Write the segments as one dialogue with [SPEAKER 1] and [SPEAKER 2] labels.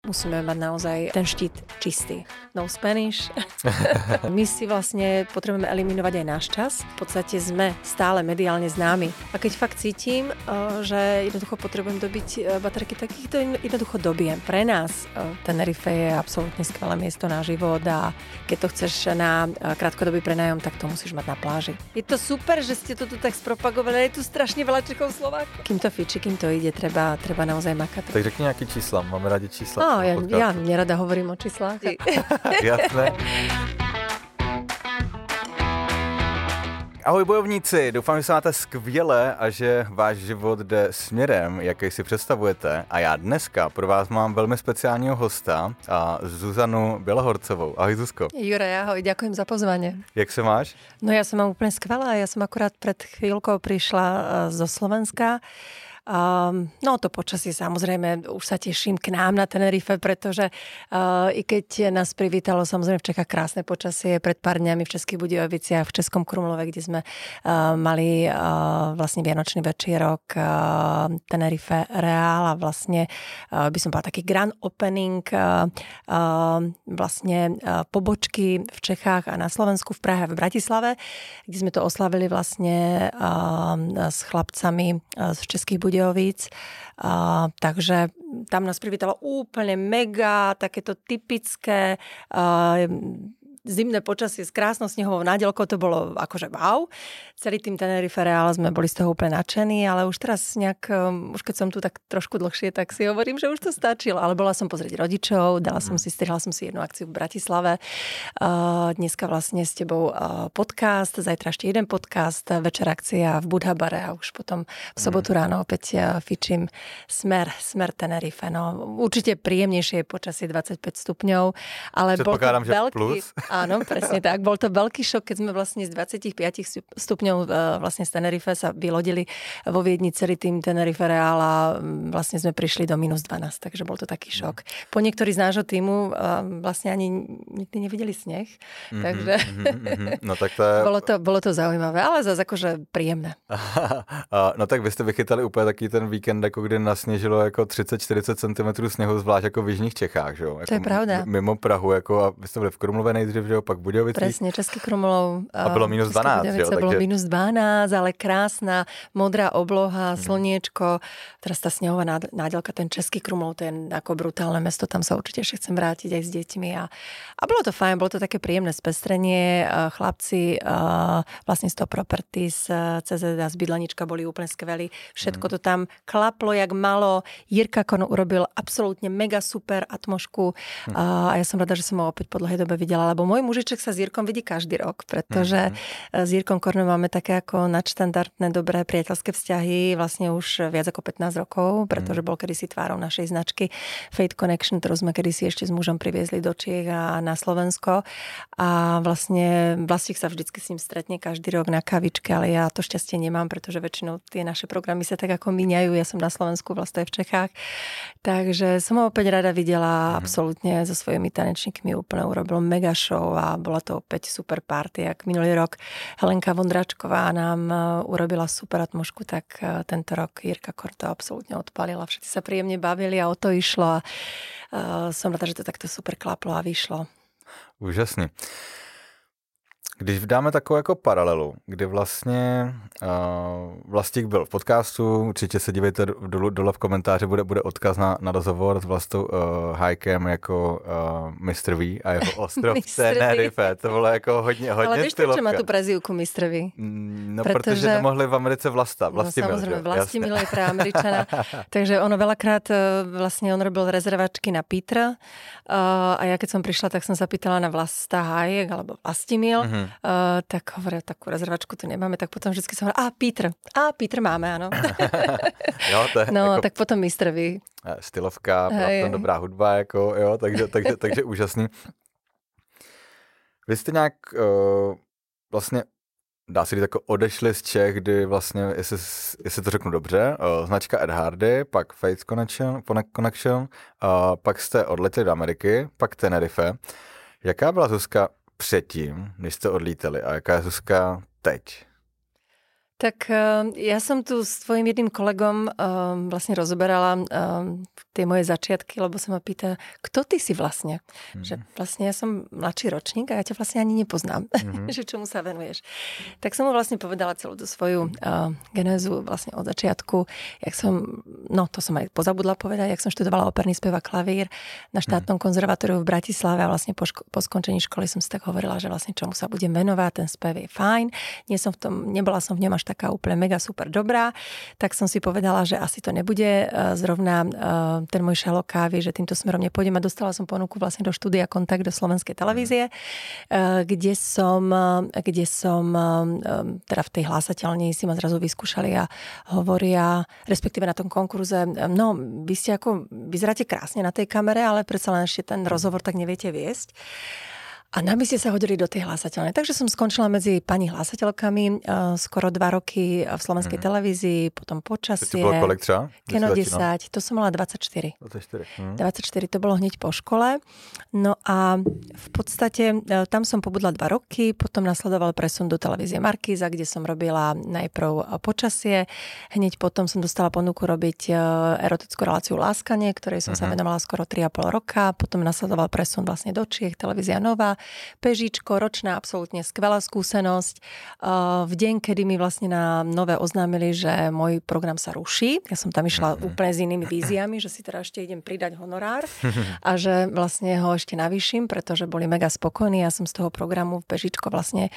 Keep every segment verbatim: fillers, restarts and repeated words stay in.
[SPEAKER 1] musíme mať naozaj ten štít čistý. No Spanish. My si vlastne potrebujeme eliminovať aj náš čas. V podstate sme stále mediálne známi. A keď fakt cítim, že jednoducho potrebujem dobiť baterky, tak ich to jednoducho dobiem. Pre nás Tenerife je absolútne skvelé miesto na život a keď to chceš na krátkodobý prenájom, tak to musíš mať na pláži. Je to super, že ste to tu tak spropagovali. Je tu strašne veľa Čechov, Slovákov. Kým to fiči, kým to ide, treba, treba naozaj makať.
[SPEAKER 2] Tak řekni nejaké čísla. Máme rádi čísla.
[SPEAKER 1] No, ja, ja nerada hovorím o číslach.
[SPEAKER 2] Jasné. Ahoj bojovníci, doufám, že se máte skvěle a že váš život jde směrem, jaký si představujete. A já dneska pro vás mám velmi speciálního hosta, a Zuzanu Bělohorcovou. Ahoj Zuzko.
[SPEAKER 1] Juraj, ahoj, ďakujem za pozvanie.
[SPEAKER 2] Jak se máš?
[SPEAKER 1] No ja som úplne skvelá, ja som akurát pred chvíľkou prišla zo Slovenska. Um, no to počasie samozrejme, už sa teším k nám na Tenerife, pretože uh, i keď nás privítalo samozrejme v Čechách krásne počasie pred pár dňami v Českých Budějoviciach, v Českom Krumlove, kde sme uh, mali uh, vlastne vianočný večierok uh, Tenerife Real a vlastne uh, by som povedala taký grand opening uh, uh, vlastne uh, pobočky v Čechách a na Slovensku, v Prahe a v Bratislave, kde sme to oslavili vlastne uh, s chlapcami uh, z Českých Budějovic. Uh, takže tam nás privítalo úplne mega, takéto typické uh, zimné počasie s krásnou snehovou nádielkou, to bolo akože wow. Celý tým Tenerife Real sme boli z toho úplne nadšení, ale už teraz nejak, um, už keď som tu tak trošku dlhšie, tak si hovorím, že už to stačilo. Ale bola som pozrieť rodičov, dala som si, strihla som si jednu akciu v Bratislave. Uh, dneska vlastne s tebou uh, podcast, zajtra ešte jeden podcast, večer akcia v Budhabare a už potom v sobotu ráno opäť uh, fičím smer, smer Tenerife. No, určite príjemnejšie je počasie dvadsaťpäť stupňov, ale bol to veľký... Plus. Áno, presne tak. Bol to veľký šok, keď sme vlastne z dvadsaťpäť stupňov vlastne z Tenerife sa vylodili vo Viedni celý tým Tenerife Real a vlastne sme prišli do minus dvanásť, takže bol to taký šok. Po niektorí z nášho týmu vlastne ani nikdy nevideli sneh, mm-hmm, takže
[SPEAKER 2] mm-hmm. No, tak to je...
[SPEAKER 1] bolo, to, bolo to zaujímavé, ale zase akože príjemné.
[SPEAKER 2] No tak vy jste vychytali úplně taký ten víkend, jako kdy nasněžilo jako třicet čtyřicet centimetrů sněhu, zvlášť jako v jižních Čechách, že jo?
[SPEAKER 1] To je pravda.
[SPEAKER 2] Mimo Prahu, jako a vy jste byli v Krumlove nejdřív, že jo, pak v Budějovicích.
[SPEAKER 1] Presne, Český Krumlov.
[SPEAKER 2] A bylo minus dvanásť, jo?
[SPEAKER 1] Takže... Bolo minus dvanásť, ale krásna, modrá obloha, slniečko. Teraz tá snehová nádielka, ten Český Krumlov, to je ako brutálne mesto, tam sa určite ešte chcem vrátiť aj s deťmi. A, a bolo to fajn, bolo to také príjemné spestrenie. Chlapci vlastne z toho Properties, cé zet a z Bydlanička boli úplne skvelí. Všetko to tam klaplo, jak malo. Jirka Kono urobil absolútne mega super atmošku. A ja som rada, že som ho opäť po dlhej dobe videla, lebo môj mužiček sa s Jirkom vidí každý rok, pretože mm-hmm. s Jirkom Kornom máme také ako nadštandardné, dobré priateľské vzťahy vlastne už viac ako pätnásť rokov, pretože bol kedysi tvárou našej značky Fate Connection, ktorú sme kedysi ešte s mužom priviezli do Čiech a na Slovensko. A vlastne Vlastík sa vždycky s ním stretne každý rok na kavičke, ale ja to šťastie nemám, pretože väčšinou tie naše programy sa tak ako míňajú. Ja som na Slovensku, vlastne v Čechách. Takže som ho opäť rada videla, mm-hmm. absolútne so svojimi tanečníkmi úplne urobil mega show a bola to opäť super party. Jak minulý rok Helenka Vondračková nám urobila super atmošku, tak tento rok Jirka Korto absolútne odpalila. Všetci sa príjemne bavili a o to išlo a uh, som rada, že to takto super klaplo a vyšlo.
[SPEAKER 2] Úžasně. Když dáme takovou jako paralelu, kdy vlastně uh, Vlastík byl v podcastu, určitě se dívejte dole, dole v komentáři, bude, bude odkaz na, na rozhovor s Vlastou uh, Hajkem jako uh, mister V a jeho ostrov Tenerife. To bylo jako hodně, hodně
[SPEAKER 1] ale víš, prečo má tu prezývku mister V?
[SPEAKER 2] No, protože, protože nemohli v Americe Vlasta. Vlastimil,
[SPEAKER 1] no, samozrejme, Vlastimil je pre Američana. Takže ono veľakrát vlastne on robil rezervačky na Petra uh, a ja keď som prišla, tak som sa pýtala na Vlasta Hajek alebo Vlastimil. Mm-hmm. Uh, tak hovoria, takú rezervačku tu nemáme, tak potom vždycky som hovorila, a Peter, a Peter máme, áno.
[SPEAKER 2] Jo, to je
[SPEAKER 1] no,
[SPEAKER 2] jako
[SPEAKER 1] tak potom mister V.
[SPEAKER 2] Stylovka, tam dobrá hudba, jako, jo, takže, takže, takže úžasný. Vy jste nějak uh, vlastně, dá se říct, jako odešli z Čech, kdy vlastně, jestli, jestli to řeknu dobře, uh, značka Ed Hardy, pak Fate Connection, Connection uh, pak jste odletěli do Ameriky, pak Tenerife. Jaká byla Zuzka předtím, než jste odlítali a jaká je Zuzka teď?
[SPEAKER 1] Tak ja som tu s tvojim jedným kolegom um, vlastne rozoberala um, tie moje začiatky, lebo sa ma pýta, kto ty si vlastne? Mm. Že vlastne ja som mladší ročník a ja ťa vlastne ani nepoznám, mm-hmm. že čomu sa venuješ. Tak som mu vlastne povedala celú tú svoju uh, genézu vlastne od začiatku, jak som, no to som aj pozabudla povedať, jak som študovala operný spev a klavír na štátnom mm. konzervatóriu v Bratislave a vlastne po, ško- po skončení školy som si tak hovorila, že vlastne čomu sa budem venovať, ten spev je fajn. Nie som v tom, nebola som v ňom až taká úplne mega super dobrá, tak som si povedala, že asi to nebude zrovna ten môj šalok kávy, že týmto smerom nepôjdem a dostala som ponuku vlastne do štúdia Kontakt do Slovenskej televízie, kde som, kde som teda v tej hlásateľni si ma zrazu vyskúšali a hovoria, respektíve na tom konkurze, no, vy ste ako, vyzeráte krásne na tej kamere, ale predsa len ešte ten rozhovor tak neviete viesť. A nám by ste sa hodili do tej hlásateľnej. Takže som skončila medzi pani hlásateľkami uh, skoro dva roky v slovenskej mm. televízii, potom Počasie.
[SPEAKER 2] To bola koľko třeba?
[SPEAKER 1] Kino desať, to som mala dvadsaťštyri.
[SPEAKER 2] dvadsaťštyri. Mm.
[SPEAKER 1] dvadsaťštyri, to bolo hneď po škole. No a v podstate uh, tam som pobudla dva roky, potom nasledoval presun do televízie Markíza, kde som robila najprv Počasie. Hneď potom som dostala ponuku robiť uh, erotickú reláciu Láskanie, ktorej som mm-hmm. sa venovala skoro tri a pol roka. Potom nasledoval presun vlastne do Čiech, televízia Nova. Pežičko, ročná, absolútne skvelá skúsenosť. V deň, kedy mi vlastne na Nové oznámili, že môj program sa ruší, ja som tam išla mm-hmm. úplne s inými víziami, že si teda ešte idem pridať honorár a že vlastne ho ešte navýšim, pretože boli mega spokojní. Ja som z toho programu v Pežičko vlastne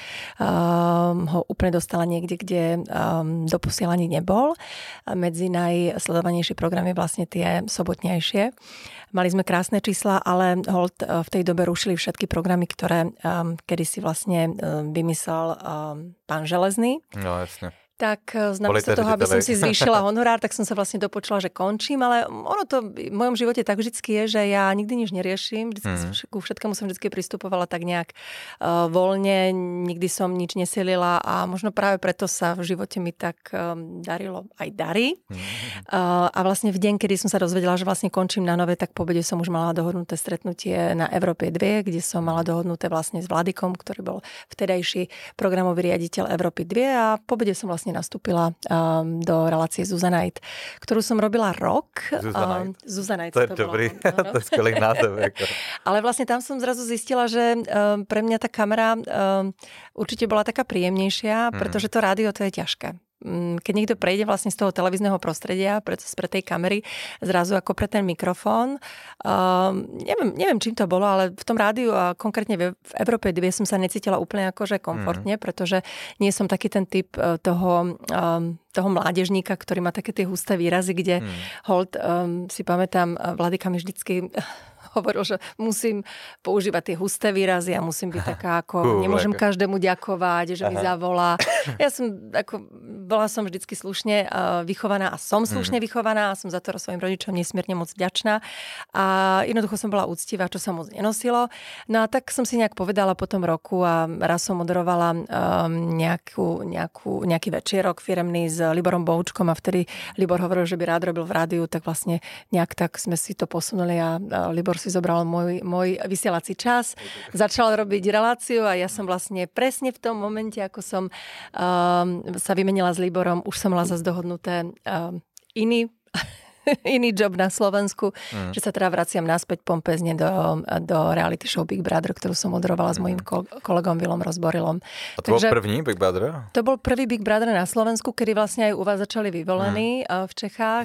[SPEAKER 1] um, ho úplne dostala niekde, kde um, doposiaľ ani nebol. Medzi najsledovanejšie programy vlastne tie sobotnejšie. Mali sme krásne čísla, ale hold v tej dobe rušili všetky programy, ktoré um, kedysi vlastne um, vymyslel um, pán Železný.
[SPEAKER 2] No, jasne.
[SPEAKER 1] Tak znamená toho, aby som si zvýšila honorár, tak som sa vlastne dopočula, že končím, ale ono to v mojom živote tak vždycky je, že ja nikdy nič neriešim, vždycky, mm. ku všetkému som vždycky pristupovala tak nejak uh, voľne, nikdy som nič nesilila a možno práve preto sa v živote mi tak um, darilo aj darí. Mm. Uh, a vlastne v deň, kedy som sa dozvedela, že vlastne končím na Nové, tak po obede som už mala dohodnuté stretnutie na Európe dva, kde som mala dohodnuté vlastne s Vladikom, ktorý bol vtedajší programový riaditeľ Európy dva a po obede som vlastne nastúpila um, do relácie Zuzanite, ktorú som robila rok.
[SPEAKER 2] Zuzanite.
[SPEAKER 1] Um, Zuzanite
[SPEAKER 2] to je to dobrý, to je skvelý název.
[SPEAKER 1] Ale vlastne tam som zrazu zistila, že um, pre mňa tá kamera um, určite bola taká príjemnejšia, hmm. pretože to rádio to je ťažké. Keď niekto prejde vlastne z toho televízneho prostredia pre, pre tej kamery, zrazu ako pre ten mikrofón. Um, neviem, neviem, čím to bolo, ale v tom rádiu a konkrétne v, v Európe dva som sa necítila úplne akože komfortne, mm. pretože nie som taký ten typ toho, um, toho mládežníka, ktorý má také tie husté výrazy, kde mm. hold, um, si pamätám, Vladika mi vždycky hovoril, že musím používať tie husté výrazy a musím byť taká ako, uh, nemôžem like. každému ďakovať, že Aha. mi zavolá. Ja som ako, bola som vždycky slušne uh, vychovaná a som slušne mm. vychovaná a som za to svojim rodičom nesmierne moc vďačná. A jednoducho som bola úctivá, čo sa moc nenosilo. No a tak som si nejak povedala po tom roku a raz som moderovala um, nejakú, nejakú, nejaký večierok firemný s Liborom Boučkom a vtedy Libor hovoril, že by rád robil v rádiu, tak vlastne nejak tak sme si to posunuli a, a Libor si zobral môj, môj vysielací čas, začal robiť reláciu a ja som vlastne presne v tom momente, ako som um, sa vymenila s Liborom, už som mala zase dohodnuté um, iný iný job na Slovensku, mm. že sa teda vraciam naspäť pompezne do, do reality show Big Brother, ktorú som moderovala mm. s mojím kolegom Vilom Rozborilom.
[SPEAKER 2] A to Takže, bol první Big Brother?
[SPEAKER 1] To bol prvý Big Brother na Slovensku, kedy vlastne aj u vás začali vyvolení mm. v Čechách.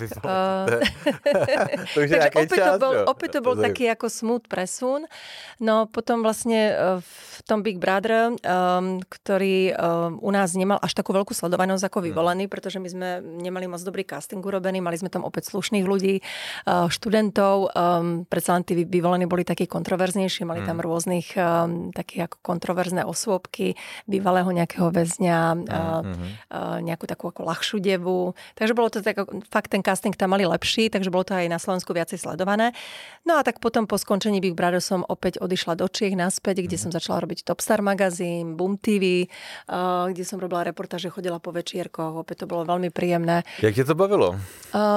[SPEAKER 1] Takže opäť to bol, opäť to bol taký ako smooth presun. No potom vlastne v tom Big Brother, um, ktorý um, u nás nemal až takú veľkú sledovanosť ako vyvolený, mm. pretože my sme nemali moc dobrý casting urobený, mali sme tam opäť slušných ľudí, študentov. Predsa len tí vyvolení boli takí kontroverznejší, mali tam rôznych takých ako kontroverzné osôbky, bývalého nejakého väzňa, nejakú takú ako ľahšiu devu. Takže bolo to tak, fakt ten casting tam mali lepší, takže bolo to aj na Slovensku viacej sledované. No a tak potom po skončení Big Brother som opäť odišla do Čiech naspäť, kde som začala robiť Topstar magazín, Boom té vé, kde som robila reportáže, chodila po večierkoch, opäť to bolo veľmi príjemné.
[SPEAKER 2] Jak ti to bavilo?
[SPEAKER 1] Uh,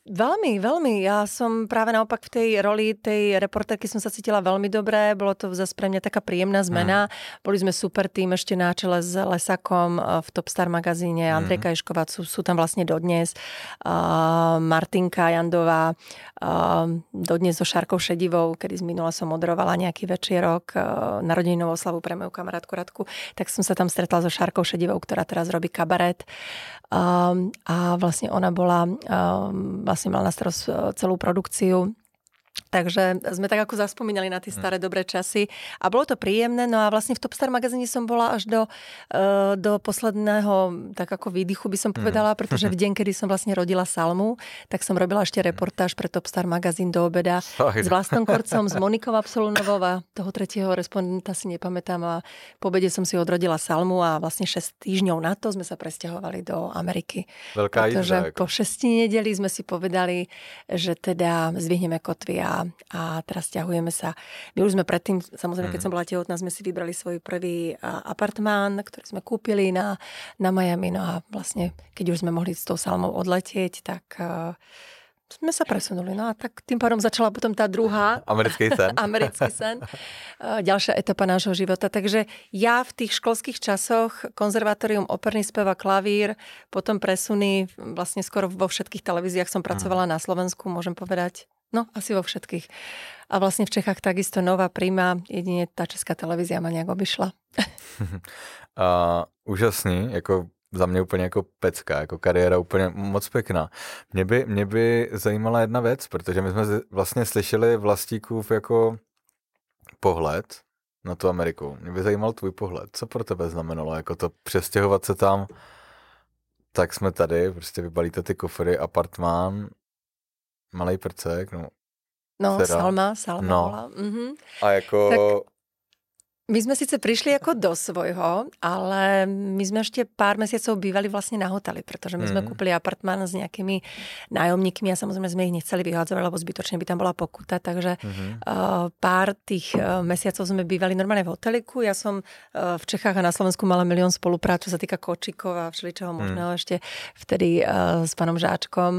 [SPEAKER 1] Veľmi, veľmi. Ja som práve naopak v tej roli tej reportérky som sa cítila veľmi dobre. Bolo to zase pre mňa taká príjemná zmena. Mm. Boli sme super tým ešte na čele s Lesakom v Topstar magazíne. Mm. Andrejka Išková sú, sú tam vlastne dodnes. Uh, Martinka Jandová uh, dodnes so Šárkou Šedivou, kedy z minula som moderovala nejaký večierok uh, narodeninovú oslavu pre moju kamarátku Radku. Tak som sa tam stretla so Šárkou Šedivou, ktorá teraz robí kabaret. Um, a vlastne ona bola um, vlastne mala na starosť celú produkciu. Takže sme tak ako zaspomínali na tie staré dobré časy a bolo to príjemné. No a vlastne v Topstar magazíne som bola až do, do posledného tak ako výdychu by som povedala, pretože v deň, kedy som vlastne rodila Salmu, tak som robila ešte reportáž pre Topstar magazín do obeda s Vlastom Korcom, s Monikou Absolunovou a toho tretieho respondenta si nepamätám a po obede som si odrodila Salmu a vlastne šesť týždňov na to sme sa presťahovali do Ameriky.
[SPEAKER 2] Veľká
[SPEAKER 1] pretože
[SPEAKER 2] jízda,
[SPEAKER 1] po šesti nedeli sme si povedali, že teda zdvihneme kotvy a, a teraz ťahujeme sa. My už sme predtým, samozrejme, keď som bola tehotná, sme si vybrali svoj prvý apartmán, ktorý sme kúpili na, na Miami. No a vlastne, keď už sme mohli s tou Salmou odletieť, tak uh, sme sa presunuli. No a tak tým pádom začala potom tá druhá.
[SPEAKER 2] Americký sen.
[SPEAKER 1] Americký sen. Uh, ďalšia etapa nášho života. Takže ja v tých školských časoch konzervatórium, operný spev a klavír, potom presuny, vlastne skoro vo všetkých televíziách som pracovala na Slovensku, môžem povedať. No, asi vo všetkých. A vlastne v Čechách takisto Nová Prima, jedine tá česká televízia ma nejak obyšla.
[SPEAKER 2] uh, úžasný, jako za mě úplně jako pecka, jako kariéra úplně moc pěkná. Mě by, mě by zajímala jedna věc, protože my jsme vlastně slyšeli Vlastíkův jako pohled na tu Ameriku. Mě by zajímal tvůj pohled. Co pro tebe znamenalo jako to přestěhovat se tam, tak jsme tady, prostě vybalíte ty kofry, apartmán, malej prcek, no.
[SPEAKER 1] No, teda. Salma, Salma
[SPEAKER 2] no.
[SPEAKER 1] bola. Mhm.
[SPEAKER 2] A jako...
[SPEAKER 1] Tak my sme síce prišli ako do svojho, ale my sme ešte pár mesiacov bývali vlastne na hoteli, pretože my mm. sme kúpili apartmán s nejakými nájomníkmi a samozrejme sme ich nechceli vyhádzovať, lebo zbytočne by tam bola pokuta, takže mm-hmm. uh, pár tých uh, mesiacov sme bývali normálne v hoteliku. Ja som uh, v Čechách a na Slovensku mala milión spoluprác, čo sa týka kočíkov a všeličoho mm. možného ešte vtedy uh, s pánom Žáčkom,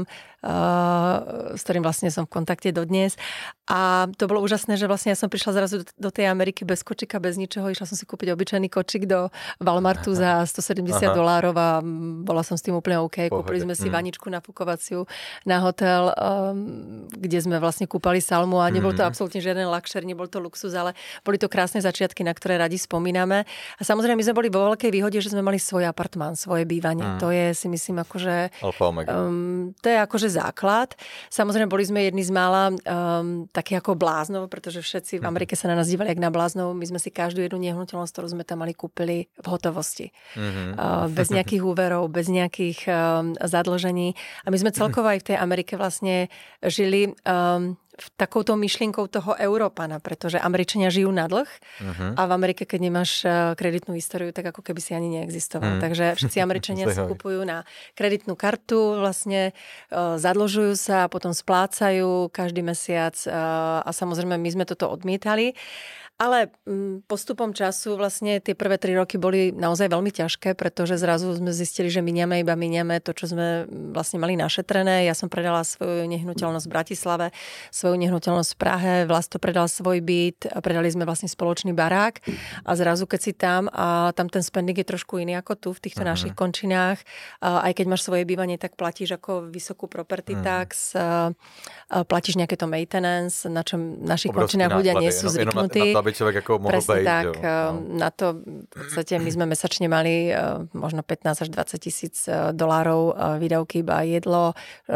[SPEAKER 1] Uh, s ktorým vlastne som v kontakte dodnes. A to bolo úžasné, že vlastne ja som prišla zrazu do tej Ameriky bez kočika, bez ničoho. Išla som si kúpiť obyčajný kočik do Walmartu za stosedemdesiat dolárov a bola som s tým úplne OK. Kúpili sme si mm. vaničku nafukovaciu na hotel, um, kde sme vlastne kúpali Salmu a nebol to mm. absolútne žiaden luxury, nebol to luxus, ale boli to krásne začiatky, na ktoré radi spomíname. A samozrejme my sme boli vo veľkej výhode, že sme mali svoj apartmán, svoje bývanie. Mm. To je si myslím akože...
[SPEAKER 2] Alfa omega.
[SPEAKER 1] Um, to je akože základ. Samozrejme, boli sme jedni z mála um, takí ako bláznov, pretože všetci v Amerike sa na nás dívali jak na bláznov. My sme si každú jednu nehnuteľnosť, ktorú sme tam mali, kúpili v hotovosti. Mm-hmm. Uh, bez nejakých úverov, bez nejakých um, zadlžení. A my sme celkovo aj v tej Amerike vlastne žili um, takouto myšlienkou toho Európana, pretože Američania žijú na dlh uh-huh. a v Amerike, keď nemáš kreditnú históriu, tak ako keby si ani neexistoval. Uh-huh. Takže všetci Američania si kupujú na kreditnú kartu, vlastne uh, zadlžujú sa, potom splácajú každý mesiac uh, a samozrejme my sme toto odmietali. Ale postupom času vlastne tie prvé tri roky boli naozaj veľmi ťažké, pretože zrazu sme zistili, že miniame iba miniame to, čo sme vlastne mali našetrené. Ja som predala svoju nehnuteľnosť v Bratislave, svoju nehnuteľnosť v Prahe, Vlasto predal svoj byt, predali sme vlastne spoločný barák a zrazu keď si tam a tam ten spending je trošku iný ako tu v týchto uh-huh. našich končinách. Aj keď máš svoje bývanie, tak platíš ako vysokú property uh-huh. tax, platíš nejaké to maintenance, na čom našich končinách ľudia nie sú zvyknutí.
[SPEAKER 2] Aby človek ako mohol
[SPEAKER 1] Presne
[SPEAKER 2] bejť,
[SPEAKER 1] tak.
[SPEAKER 2] No.
[SPEAKER 1] Na to v podstate my sme mesačne mali možno pätnásť až dvadsať tisíc dolárov výdavky iba jedlo,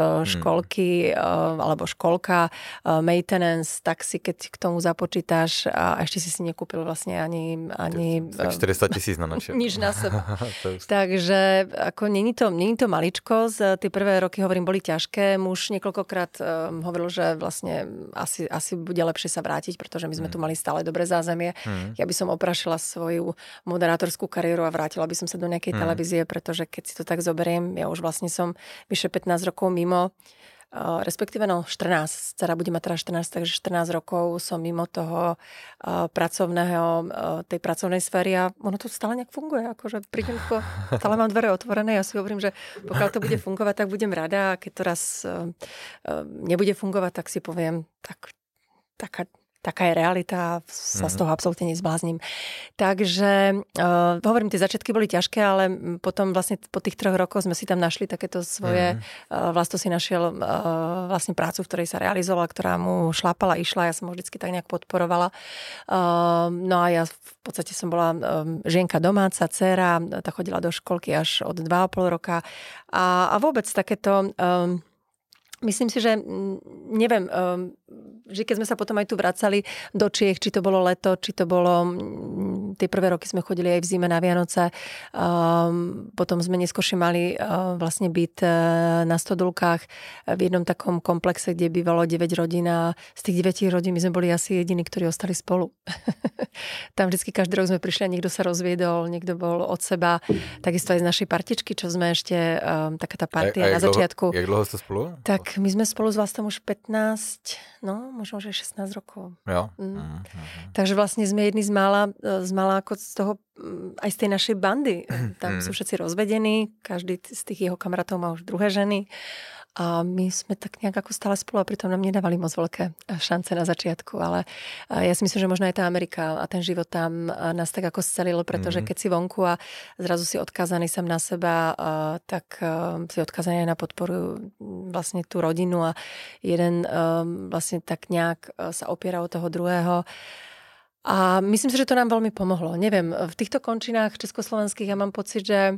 [SPEAKER 1] školky alebo školka, maintenance, taxi, keď k tomu započítaš a ešte si si nekúpil vlastne ani... ani
[SPEAKER 2] tak štyristo tisíc na noče.
[SPEAKER 1] Nič na seba. Takže ako není to, není to maličko. Tie prvé roky, hovorím, boli ťažké. Muž niekoľkokrát hovoril, že vlastne asi, asi bude lepšie sa vrátiť, pretože my sme tu mali stále dobré zázemie. Hmm. Ja by som oprašila svoju moderátorskú kariéru a vrátila by som sa do nejakej hmm. televízie, pretože keď si to tak zoberiem, ja už vlastne som vyše pätnásť rokov mimo respektíve no štrnásť, dcera bude mať teraz štrnásť, takže štrnásť rokov som mimo toho pracovného, tej pracovnej sféry a ono to stále nejak funguje, akože prídem, stále mám dvere otvorené, ja si hovorím, že pokiaľ to bude fungovať, tak budem rada a keď to raz nebude fungovať, tak si poviem, tak taká taká je realita a sa z toho absolútne nezblázním. Takže uh, hovorím, tie začiatky boli ťažké, ale potom vlastne po tých troch rokoch sme si tam našli takéto svoje, mm. uh, Vlasto si našiel uh, vlastne prácu, v ktorej sa realizovala, ktorá mu šlápala, išla, ja som ho vždycky tak nejak podporovala. Uh, no a ja v podstate som bola um, žienka domáca, dcéra, tá chodila do školky až od dva a pol roka a, a vôbec takéto... Um, Myslím si, že neviem, že keď sme sa potom aj tu vracali do Čiech, či to bolo leto, či to bolo, tie prvé roky sme chodili aj v zime na Vianoce, potom sme neskôršie mali vlastne byt na Stodulkách v jednom takom komplexe, kde bývalo deväť rodín a z tých deväť rodín my sme boli asi jediní, ktorí ostali spolu. Tam vždycky každý rok sme prišli a niekto sa rozviedol, niekto bol od seba, takisto aj z našej partičky, čo sme ešte, taká tá partia na začiatku.
[SPEAKER 2] Jak dlho ste spolu?
[SPEAKER 1] Tak my sme spolu s Vlastom už pätnásť, no možno, že šestnásť rokov.
[SPEAKER 2] Jo.
[SPEAKER 1] Mm.
[SPEAKER 2] Mm-hmm.
[SPEAKER 1] Takže vlastne sme jedni z mála, z mála ako z toho, aj z tej našej bandy. Tam sú všetci rozvedení, každý z tých jeho kamarátov má už druhé ženy. A my sme tak nejak ako stále spolu a pritom nám nedávali moc veľké šance na začiatku, ale ja si myslím, že možno aj tá Amerika a ten život tam nás tak ako scelil, pretože keď si vonku a zrazu si odkázaný sám na seba, tak si odkázaný aj na podporu vlastne tú rodinu a jeden vlastne tak nejak sa opiera o toho druhého. A myslím si, že to nám veľmi pomohlo. Neviem, v týchto končinách československých ja mám pocit, že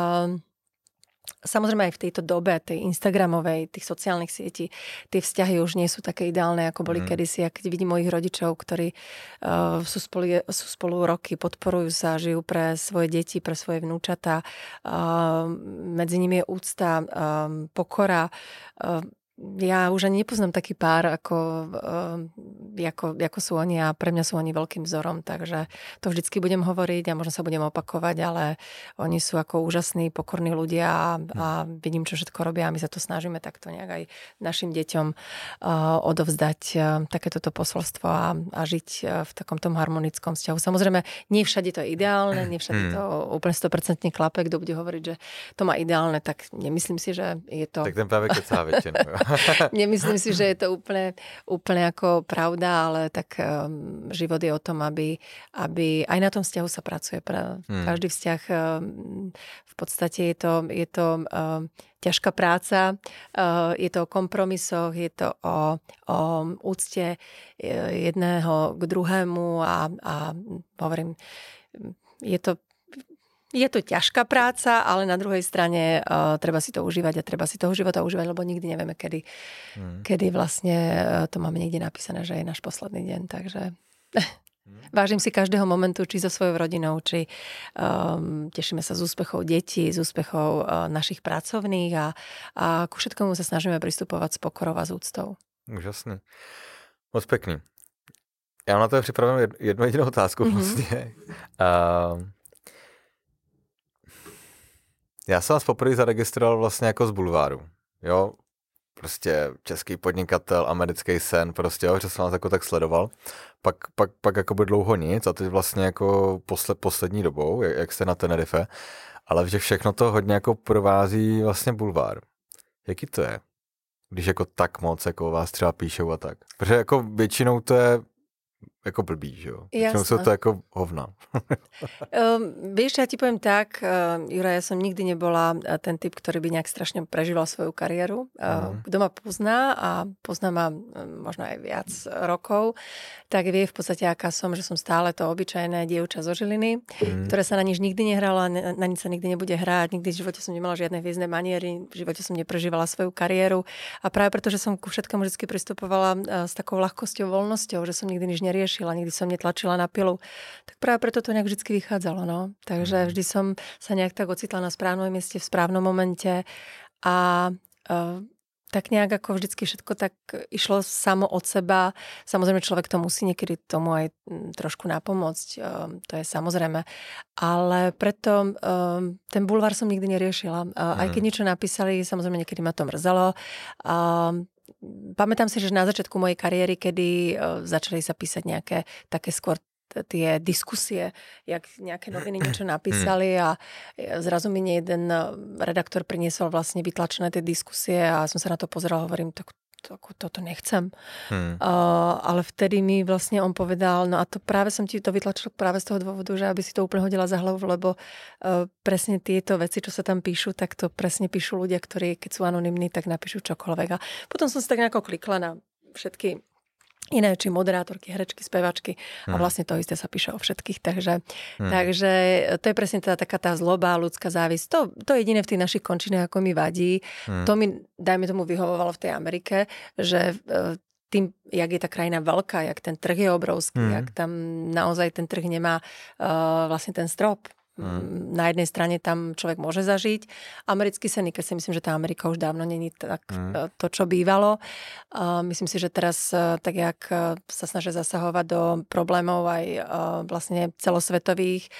[SPEAKER 1] samozrejme aj v tejto dobe, tej instagramovej, tých sociálnych sietí, tie vzťahy už nie sú také ideálne, ako boli mm. kedysi. A keď vidím mojich rodičov, ktorí uh, sú, spolu, sú spolu roky, podporujú sa, žijú pre svoje deti, pre svoje vnúčatá. Uh, medzi nimi je úcta, um, pokora. Uh, Ja už ani nepoznám taký pár, ako, uh, ako, ako sú oni a pre mňa sú oni veľkým vzorom, takže to vždycky budem hovoriť a možno sa budem opakovať, ale oni sú ako úžasní, pokorní ľudia a, a vidím, čo všetko robia a my sa to snažíme takto nejak aj našim deťom uh, odovzdať uh, takéto posolstvo a, a žiť uh, v takom tom harmonickom vzťahu. Samozrejme, nie všade to je ideálne, nie všade to úplne sto percent klape, kto bude hovoriť, že to má ideálne, tak nemyslím si, že je to...
[SPEAKER 2] Tak ten práve kecá väčšinou.
[SPEAKER 1] Nemyslím si, že je to úplne, úplne ako pravda, ale tak um, život je o tom, aby, aby aj na tom vzťahu sa pracuje. Pra, hmm. Každý vzťah um, v podstate je to, je to um, ťažká práca, uh, je to o kompromisoch, je to o, o úcte jedného k druhému a, a hovorím, je to Je to ťažká práca, ale na druhej strane uh, treba si to užívať a treba si toho života užívať, lebo nikdy nevieme, kedy, mm. kedy vlastne uh, to máme niekde napísané, že je náš posledný deň. Takže mm. vážim si každého momentu, či so svojou rodinou, či um, tešíme sa z úspechov detí, z úspechov uh, našich pracovných a, a ku všetkomu sa snažíme pristupovať s pokorou a s úctou.
[SPEAKER 2] Úžasný. Moc pekný. Já na to připravím jednu jedinou otázku mm-hmm. vlastně. Uh, Já jsem vás poprvé zaregistroval vlastně jako z bulváru, jo, prostě český podnikatel, americký sen, prostě jo, že jsem vás jako tak sledoval, pak, pak, pak jako by dlouho nic a teď vlastně jako posled, poslední dobou, jak, jak jste na Tenerife, ale že všechno to hodně jako provází vlastně bulvár. Jaký to je, když jako tak moc jako vás třeba píšou a tak? Protože jako většinou to je jako blbý, že jo? Většinou jsou to jako hovna.
[SPEAKER 1] um, vieš, ja ti poviem tak, uh, Jura, ja som nikdy nebola ten typ, ktorý by nejak strašne prežíval svoju kariéru. Uh, kto ma pozná a pozná ma um, možno aj viac rokov, tak vie v podstate, aká som, že som stále to obyčajné dievča zo Žiliny, mm. ktoré sa na nič nikdy nehrala, na, na nič sa nikdy nebude hrať, nikdy v živote som nemala žiadne hviezdne maniery, v živote som neprežívala svoju kariéru a práve preto, že som ku všetkému vždy pristupovala uh, s takou ľahkosťou, voľnosťou, že som nikdy nič neriešila, nikdy som netlačila na pilu, tak práve preto to nejak vždy vychádzalo. No. Takže vždy som sa nejak tak ocitla na správnom mieste v správnom momente a uh, tak nejak ako vždycky všetko tak išlo samo od seba. Samozrejme človek to musí niekedy tomu aj trošku napomôcť, to je samozrejme. Ale preto ten bulvár som nikdy neriešila. Aj keď niečo napísali, samozrejme niekedy ma to mrzelo. Pamätám si, že na začiatku mojej kariéry, kedy začali sa písať nejaké také skôr tie diskusie, jak nejaké noviny niečo napísali a zrazu mi jeden redaktor priniesol vlastne vytlačené tie diskusie a som sa na to pozerala a hovorím, tak to, toto nechcem. Hmm. Uh, ale vtedy mi vlastne on povedal, no a to práve som ti to vytlačil práve z toho dôvodu, že aby si to úplne hodila za hlavu, lebo uh, presne tieto veci, čo sa tam píšu, tak to presne píšu ľudia, ktorí keď sú anonymní, tak napíšu čokoľvek. A potom som si tak nejako klikla na všetky iné, či moderátorky, herečky, spevačky a vlastne to isté sa píše o všetkých. Takže, hmm. takže to je presne teda taká tá zloba, ľudská závisť. To, to jediné v tých našich končinách, ako mi vadí. Hmm. To mi, dajme tomu, vyhovovalo v tej Amerike, že tým, jak je tá krajina veľká, jak ten trh je obrovský, hmm. jak tam naozaj ten trh nemá uh, vlastne ten strop. Hmm. Na jednej strane tam človek môže zažiť americký sen, keď si myslím, že tá Amerika už dávno není tak hmm. to, čo bývalo. Myslím si, že teraz tak, jak sa snažia zasahovať do problémov aj vlastne celosvetových,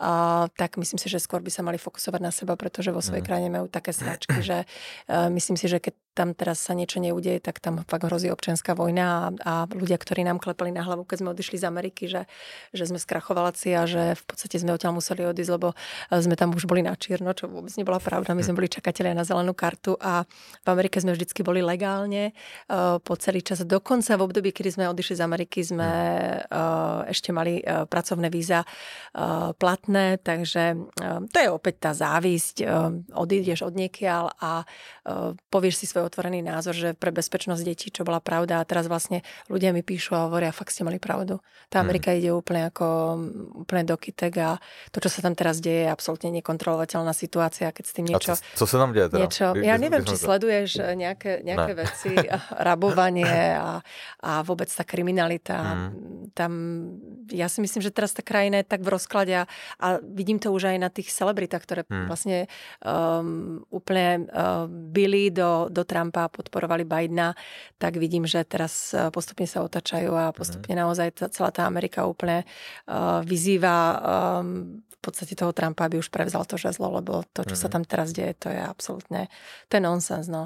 [SPEAKER 1] tak myslím si, že skôr by sa mali fokusovať na seba, pretože vo svojej hmm. krajine majú také sračky, že myslím si, že keď tam teraz sa niečo neudeje, tak tam fakt hrozí občianska vojna a, a ľudia, ktorí nám klepali na hlavu, keď sme odišli z Ameriky, že, že sme skrachovaláci a že v podstate sme odtiaľ museli odísť, lebo sme tam už boli na čierno, čo vôbec nebola pravda. My sme boli čakatelia na zelenú kartu a v Amerike sme vždycky boli legálne uh, po celý čas. Dokonca v období, kedy sme odišli z Ameriky, sme uh, ešte mali uh, pracovné víza uh, platné, takže uh, to je opäť tá závisť. Uh, odídeš od niekiaľ a uh, povieš si svoj otvorený názor, že pre bezpečnosť detí, čo bola pravda a teraz vlastne ľudia mi píšu a hovoria, fakt ste mali pravdu. Tá Amerika hmm. ide úplne ako úplne do kytek a to, čo sa tam teraz deje, je absolútne nekontrolovateľná situácia, keď s tým niečo...
[SPEAKER 2] A co, co sa tam deje teda?
[SPEAKER 1] Niečo, ja neviem, či sleduješ nejaké, nejaké veci, rabovanie a, a vôbec tá kriminalita. Hmm. Tam, ja si myslím, že teraz tá krajina je tak v rozklade a vidím to už aj na tých celebritách, ktoré hmm. vlastne um, úplne um, byli do, do Trumpa a podporovali Bidena, tak vidím, že teraz postupne sa otačajú a postupne naozaj tá, celá tá Amerika úplne uh, vyzýva um, v podstate toho Trumpa, aby už prevzal to žezlo, lebo to, čo sa tam teraz deje, to je absolútne, to je nonsens, no.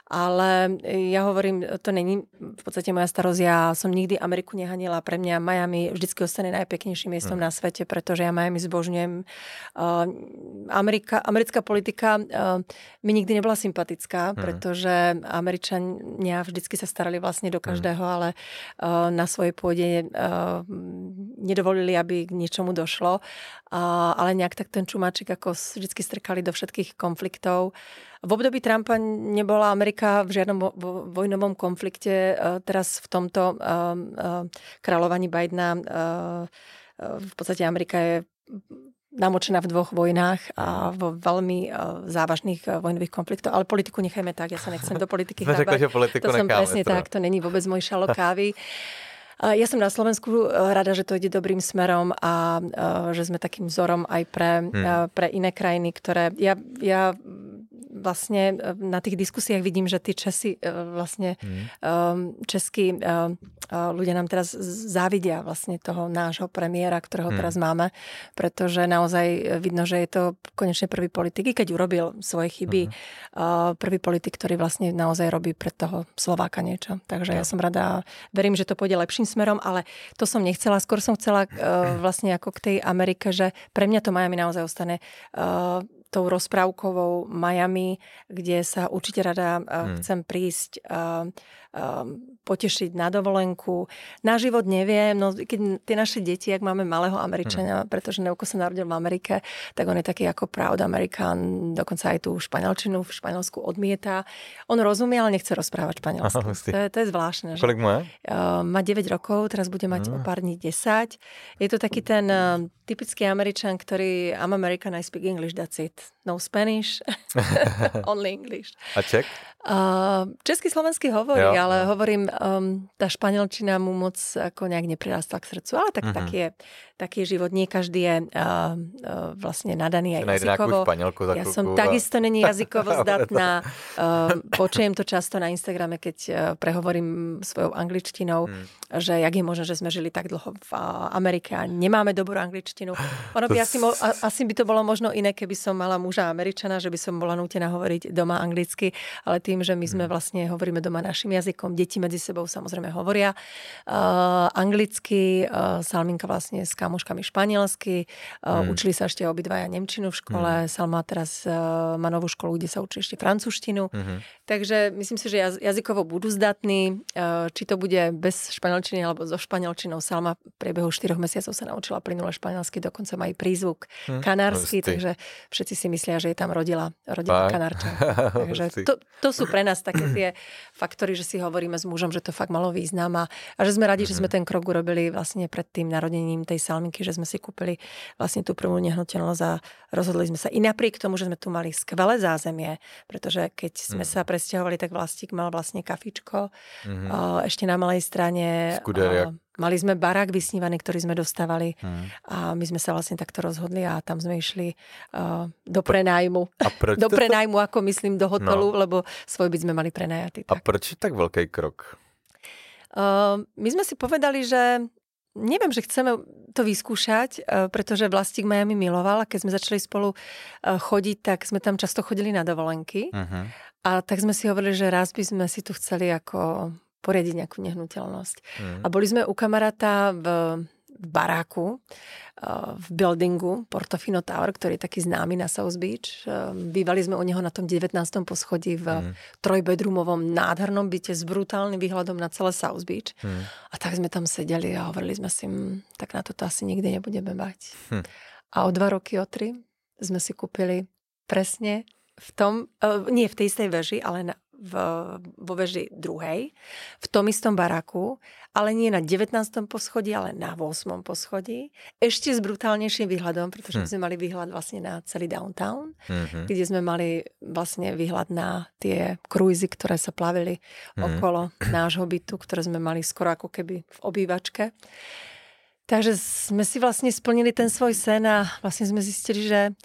[SPEAKER 1] Ale ja hovorím, to není v podstate moja starosť, ja som nikdy Ameriku nehanila, pre mňa Miami vždycky ostane najpeknejším miestom mm. na svete, pretože ja Miami zbožňujem. Uh, Amerika, americká politika uh, mi nikdy nebola sympatická, mm. pretože Američania vždycky sa starali vlastne do každého, mm. ale uh, na svojej pôde uh, nedovolili, aby k niečomu došlo, uh, ale nejak tak ten čumáčik ako vždycky strkali do všetkých konfliktov. V období Trumpa nebola Amerika v žiadnom vojnovom konflikte. Teraz v tomto kráľovaní Bidena v podstate Amerika je namočená v dvoch vojnách a vo veľmi závažných vojnových konfliktoch. Ale politiku nechajme tak, ja sa nechcem do politiky chábať. To som presne tak, to není vôbec môj šalok kávy. Ja som na Slovensku rada, že to ide dobrým smerom a že sme takým vzorom aj pre, hmm. pre iné krajiny, ktoré... Ja, ja vlastne na tých diskusiách vidím, že tí Česi vlastne hmm. českí ľudia nám teraz závidia vlastne toho nášho premiéra, ktorého hmm. teraz máme, pretože naozaj vidno, že je to konečne prvý politik, i keď urobil svoje chyby, hmm. prvý politik, ktorý vlastne naozaj robí pre toho Slováka niečo. Takže ja, ja som rada, verím, že to pôjde lepším smerom, ale to som nechcela. Skôr som chcela vlastne ako k tej Amerike, že pre mňa to Miami naozaj ostane tou rozprávkovou Miami, kde sa určite rada hmm. chcem prísť uh, uh, potešiť na dovolenku. Na život neviem, no keď tie naše deti, ak máme malého Američana, hmm. pretože Neuko sa narodil v Amerike, tak on je taký ako proud American, dokonca aj tú španielčinu v Španielsku odmieta. On rozumie, ale nechce rozprávať španielsky. To je, to je zvláštne.
[SPEAKER 2] Koľko má?
[SPEAKER 1] Uh, má deväť rokov, teraz bude mať hmm. o pár dní desať. Je to taký ten uh, typický Američan, ktorý I'm American, I speak English, that's it. no Spanish, only English.
[SPEAKER 2] A Čech?
[SPEAKER 1] Uh, česky, slovensky hovorí,
[SPEAKER 2] jo,
[SPEAKER 1] ale
[SPEAKER 2] jo.
[SPEAKER 1] hovorím, um, tá španielčina mu moc ako nejak neprirastla k srdcu, ale tak mm-hmm. taký, je, taký je život. Nie každý je uh, uh, vlastne nadaný aj jazykovo. Ja som a... takisto není jazykovo zdatná. uh, počujem to často na Instagrame, keď uh, prehovorím svojou angličtinou, mm. že jak je možné, že sme žili tak dlho v uh, Amerike a nemáme dobrú angličtinu. Ono by asi, mo- asi by to bolo možno iné, keby som mala muža Američana, že by som bola nútená hovoriť doma anglicky, ale tým, že my sme vlastne hovoríme doma našim jazykom, deti medzi sebou samozrejme hovoria uh, anglicky, uh, Salminka vlastne s kamoškami španielsky, uh, mm. učili sa ešte obidvaja nemčinu v škole, mm. Salma teraz uh, má novú školu, kde sa učí ešte francúzštinu. Mm-hmm. Takže myslím si, že jaz- jazykovo budú zdatní, uh, či to bude bez španielčiny alebo so španielčinou. Salma v priebehu štyroch mesiacov sa naučila plynule španielsky, dokonca má aj prízvuk mm. kanársky, takže všetci si myslia, že je tam rodila, rodila Kanárčan. Takže to, to sú pre nás také tie faktory, že si hovoríme s mužom, že to fakt malo význam a, a že sme radi, mm-hmm. že sme ten krok urobili vlastne pred tým narodením tej Salminky, že sme si kúpili vlastne tú prvú nehnuteľnosť a rozhodli sme sa. I napriek tomu, že sme tu mali skvelé zázemie, pretože keď sme mm-hmm. sa presťahovali, tak Vlastík mal vlastne kafičko mm-hmm. o, ešte na malej strane. O, mali sme barák vysnívaný, ktorý sme dostávali hmm. a my sme sa vlastne takto rozhodli a tam sme išli uh, do prenájmu. Do prenájmu, to... ako myslím, do hotelu, no. lebo svoj byt sme mali prenajatý.
[SPEAKER 2] Tak. A proč je tak veľký krok?
[SPEAKER 1] Uh, my sme si povedali, že neviem, že chceme to vyskúšať, uh, pretože Vlastík Miami miloval a keď sme začali spolu uh, chodiť, tak sme tam často chodili na dovolenky. Uh-huh. A tak sme si hovorili, že raz by sme si tu chceli ako poriadiť nejakú nehnuteľnosť. Mm. A boli sme u kamaráta v, v baráku, v buildingu Portofino Tower, ktorý je taký známy na South Beach. Bývali sme u neho na tom devätnástom poschodí v mm. trojbedroomovom nádhernom byte s brutálnym výhľadom na celé South Beach. Mm. A tak sme tam sedeli a hovorili sme si, tak na toto asi nikdy nebudeme bať. Hm. A o dva roky, o tri sme si kúpili presne v tom, nie v tej istej veži, ale na V, vo veži druhej, v tom istom baráku, ale nie na devätnástom poschodí, ale na ôsmom poschodí. Ešte s brutálnejším výhľadom, pretože hm. sme mali výhľad vlastne na celý downtown, mm-hmm. kde sme mali vlastne výhľad na tie krúzy, ktoré sa plavili mm. okolo nášho bytu, ktoré sme mali skoro ako keby v obývačke. Takže sme si vlastne splnili ten svoj sen a vlastne sme zistili, že,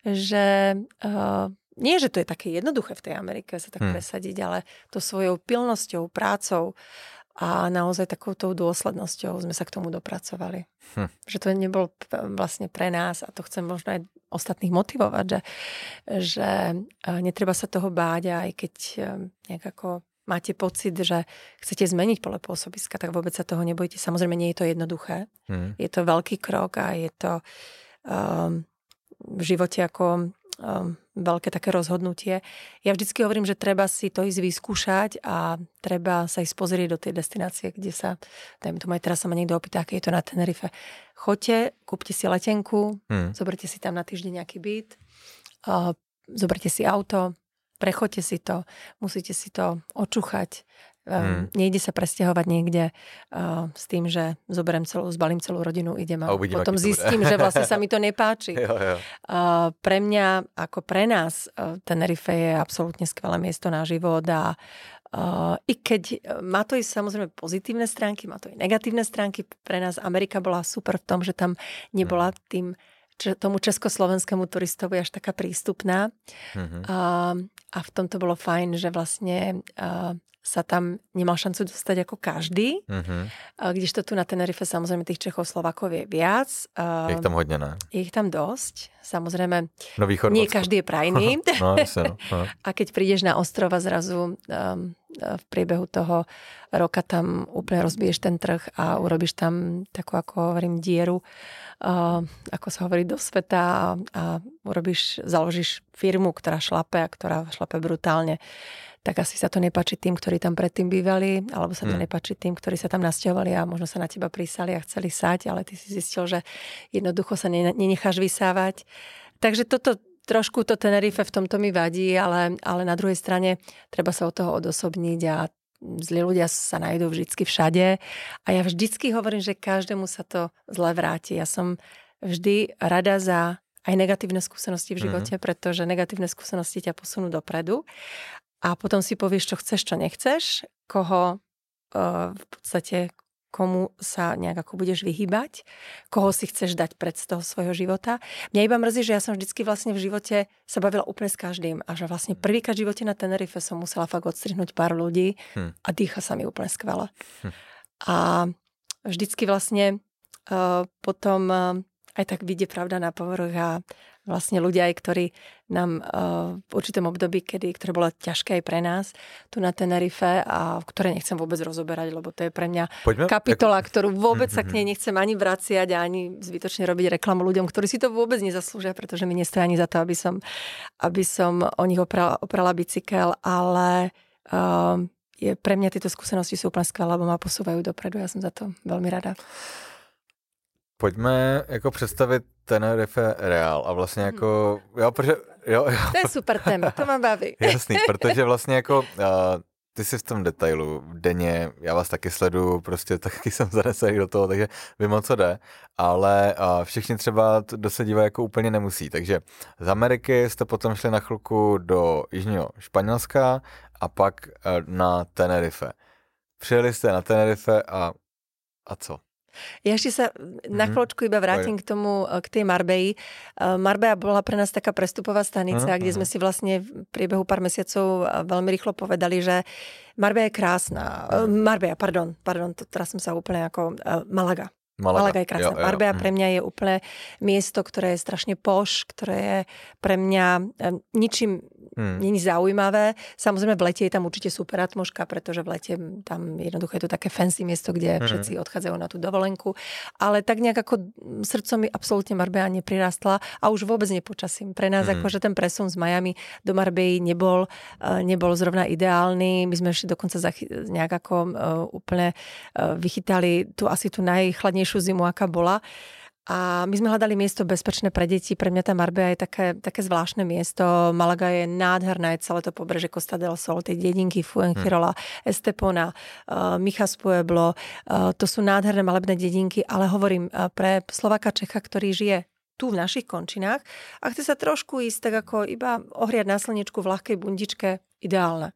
[SPEAKER 1] že uh, nie, že to je také jednoduché v tej Amerike sa tak hmm. presadiť, ale to svojou pilnosťou, prácou a naozaj takouto dôslednosťou sme sa k tomu dopracovali. Hmm. Že to nebolo vlastne pre nás a to chcem možno aj ostatných motivovať, že, že netreba sa toho báť a aj keď nejak ako máte pocit, že chcete zmeniť pole pôsobiska, tak vôbec sa toho nebojte. Samozrejme, nie je to jednoduché. Hmm. Je to veľký krok a je to um, v živote ako Um, veľké také rozhodnutie. Ja vždycky hovorím, že treba si to ísť vyskúšať a treba sa ísť pozrieť do tej destinácie, kde sa, dajme tomu aj teraz sa ma niekto opýta, aké je to na Tenerife. Choďte, kúpte si letenku, hmm. zoberte si tam na týždeň nejaký byt, uh, zoberte si auto, prechoďte si to, musíte si to očúchať. Um, hmm. Nejde sa presťahovať niekde uh, s tým, že zoberiem celú, zbalím celú rodinu, idem a, a uvidím, potom zistím, že vlastne sa mi to nepáči. jo, jo. Uh, pre mňa, ako pre nás, uh, Tenerife je absolútne skvelé miesto na život a uh, i keď má to i samozrejme pozitívne stránky, má to i negatívne stránky, pre nás Amerika bola super v tom, že tam nebola hmm. tým tomu československému turistovi až taká prístupná. Hmm. Uh, a v tomto bolo fajn, že vlastne uh, sa tam nemal šancu dostať ako každý. Uh-huh. Kdežto tu na Tenerife samozrejme tých Čechov, Slovákov je viac.
[SPEAKER 2] Je ich tam hodne, ne?
[SPEAKER 1] Je ich tam dosť. Samozrejme,
[SPEAKER 2] Nový Chorvátsko.
[SPEAKER 1] Nie každý je prajný.
[SPEAKER 2] no, no, no.
[SPEAKER 1] A keď prídeš na ostrova zrazu um, v priebehu toho roka tam úplne rozbiješ ten trh a urobíš tam takú, ako hovorím, dieru, uh, ako sa hovorí, do sveta a, a urobíš, založíš firmu, ktorá šlape a ktorá šlape brutálne. Tak asi sa to nepáči tým, ktorí tam predtým bývali, alebo sa to hmm. nepáči tým, ktorí sa tam nasťahovali a možno sa na teba prísali a chceli sať, ale ty si zistil, že jednoducho sa nenecháš vysávať. Takže toto trošku to Tenerife v tomto mi vadí, ale, ale na druhej strane treba sa od toho odosobniť a zlí ľudia sa nájdú vždycky všade. A ja vždycky hovorím, že každému sa to zle vráti. Ja som vždy rada za aj negatívne skúsenosti v živote, mm-hmm. pretože negatívne skúsenosti ťa posunú dopredu a potom si povieš, čo chceš, čo nechceš, koho uh, v podstate komu sa nejak ako budeš vyhýbať, koho si chceš dať pred z toho svojho života. Mňa iba mrzí, že ja som vždycky vlastne v živote sa bavila úplne s každým a že vlastne prvýkrát v živote na Tenerife som musela fakt odstrihnúť pár ľudí hm. a dýcha sa mi úplne skvele. Hm. A vždycky vlastne uh, potom uh, aj tak vyjde pravda na povrch a vlastne ľudia, aj ktorí nám uh, v určitom období, kedy, ktoré bolo ťažké aj pre nás tu na Tenerife a ktoré nechcem vôbec rozoberať, lebo to je pre mňa Poďme, kapitola, ako... ktorú vôbec mm-hmm. sa k nej nechcem ani vraciať a ani zbytočne robiť reklamu ľuďom, ktorí si to vôbec nezaslúžia, pretože mi nestojí ani za to, aby som, aby som o nich oprala, oprala bicykel, ale uh, je, pre mňa tieto skúsenosti sú úplne skvelé, lebo ma posúvajú dopredu. Ja som za to veľmi rada.
[SPEAKER 2] Pojďme jako představit Tenerife reál a vlastně jako, jo, protože, jo, jo.
[SPEAKER 1] To je super téma, to mám baví.
[SPEAKER 2] Jasný, protože vlastně jako, uh, ty jsi v tom detailu denně, já vás taky sleduju, prostě taky jsem zanesený do toho, takže vím, o co jde, ale uh, všichni třeba, kdo se dívají, jako úplně nemusí, takže z Ameriky jste potom šli na chvilku do jižního Španělska a pak uh, na Tenerife. Přijeli jste na Tenerife a, a co?
[SPEAKER 1] Ja ešte sa na chvíľočku iba vrátim k tomu, k tej Marbeji. Marbella bola pre nás taká prestupová stanica, uh-huh. kde sme si vlastne v priebehu pár mesiacov veľmi rýchlo povedali, že Marbella je krásna. Uh-huh. Marbella, pardon, pardon, teraz som sa úplne ako uh, Malaga. Malaga. Malaga je krásna. Jo, jo, Marbella pre mňa je úplne miesto, ktoré je strašne poš, ktoré je pre mňa um, ničím Hmm. není zaujímavé. Samozrejme v lete je tam určite super atmosféra, pretože v lete tam jednoducho je to také fancy miesto, kde hmm. všetci odchádzajú na tú dovolenku. Ale tak nejak ako srdcom mi absolútne Marbella neprirastla a už vôbec nepočasím. Pre nás hmm. akože ten presun z Miami do Marbelly nebol, nebol zrovna ideálny. My sme ešte dokonca zachy- nejak ako uh, úplne uh, vychytali tu asi tú najchladnejšiu zimu, aká bola. A my sme hľadali miesto bezpečné pre deti. Pre mňa tá Marbella je také, také zvláštne miesto. Malaga je nádherné, celé to pobreže Costa del Sol, tie dedinky Fuengirola, hmm. Estepona, uh, Mijas Pueblo. Uh, to sú nádherné malebné dedinky, ale hovorím uh, pre Slováka Čecha, ktorý žije tu v našich končinách a chce sa trošku ísť tak ako iba ohriať na slnečku v ľahkej bundičke, ideálne.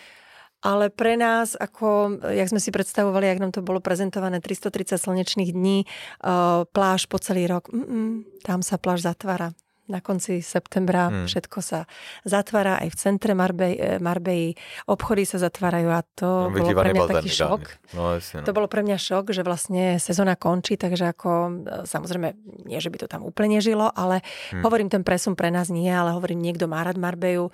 [SPEAKER 1] Ale pre nás, ako, jak sme si predstavovali, jak nám to bolo prezentované, tristotridsať slnečných dní, uh, pláž po celý rok, Mm-mm, tam sa pláž zatvára. Na konci septembra hmm. všetko sa zatvára, aj v centre Marbei, Marbei obchody sa zatvárajú a to no, bolo pre mňa taký šok. No, jasne, no. To bolo pre mňa šok, že vlastne sezóna končí, takže ako, samozrejme, nie, že by to tam úplne žilo, ale hmm. hovorím, ten presun pre nás nie, ale hovorím, niekto má rád Marbeu, um,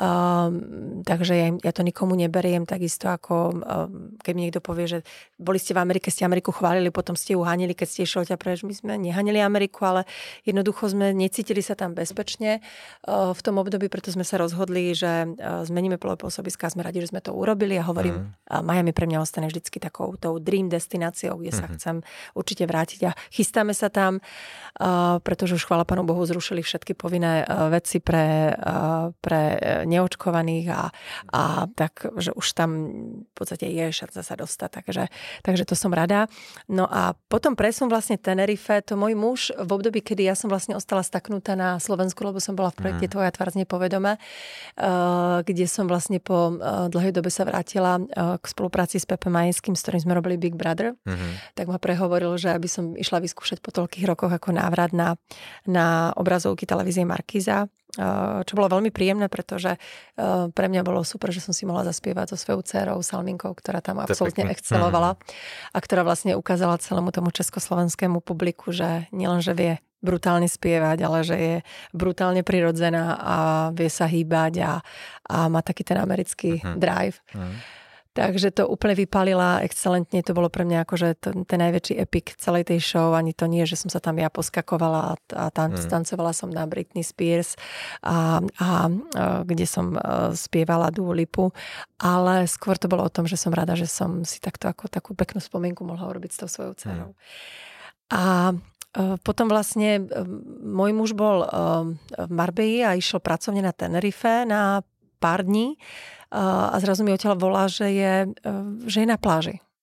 [SPEAKER 1] takže ja, ja to nikomu neberiem, takisto ako, um, keď mi niekto povie, že boli ste v Amerike, ste Ameriku chválili, potom ste ju hanili, keď ste išli ťa preč. My sme nehanili Ameriku, ale jednoducho sme necítili sa tam bezpečne v tom období, preto sme sa rozhodli, že zmeníme pôsobiska, sme radi, že sme to urobili a hovorím, mm. Miami pre mňa ostane vždycky takou tou dream destináciou, kde sa mm-hmm. chcem určite vrátiť a chystáme sa tam, pretože už chvála Pánu Bohu zrušili všetky povinné veci pre, pre neočkovaných a, a tak, že už tam v podstate je šanca sa dostať, takže, takže to som rada. No a potom presun vlastne Tenerife, to môj muž v období, kedy ja som vlastne ostala staknutá na Slovensku, lebo som bola v projekte mm. Tvoja tvár z nepovedome, kde som vlastne po dlhej dobe sa vrátila k spolupráci s Pepem Majenským, s ktorým sme robili Big Brother. Mm-hmm. Tak ma prehovoril, že aby som išla vyskúšať po toľkých rokoch ako návrat na, na obrazovky televízie Markíza, čo bolo veľmi príjemné, pretože pre mňa bolo super, že som si mohla zaspievať so svojou dcérou Salminkou, ktorá tam absolútne excelovala a ktorá vlastne ukázala celému tomu československému publiku, že nielenže vie brutálne spievať, ale že je brutálne prirodzená a vie sa hýbať a, a má taký ten americký uh-huh. drive. Uh-huh. Takže to úplne vypálila excelentne. To bolo pre mňa akože to, ten najväčší epic celej tej show. Ani to nie, že som sa tam ja poskakovala a, a tan- uh-huh. tancovala som na Britney Spears a, a, a kde som spievala Dua Lipu. Ale skôr to bolo o tom, že som rada, že som si takto ako takú peknú spomienku mohla urobiť s tou svojou dcerou. Uh-huh. A potom vlastne môj muž bol v Marbelli a išiel pracovne na Tenerife na pár dní a zrazu mi odtiaľ volá, že je, že je na pláži.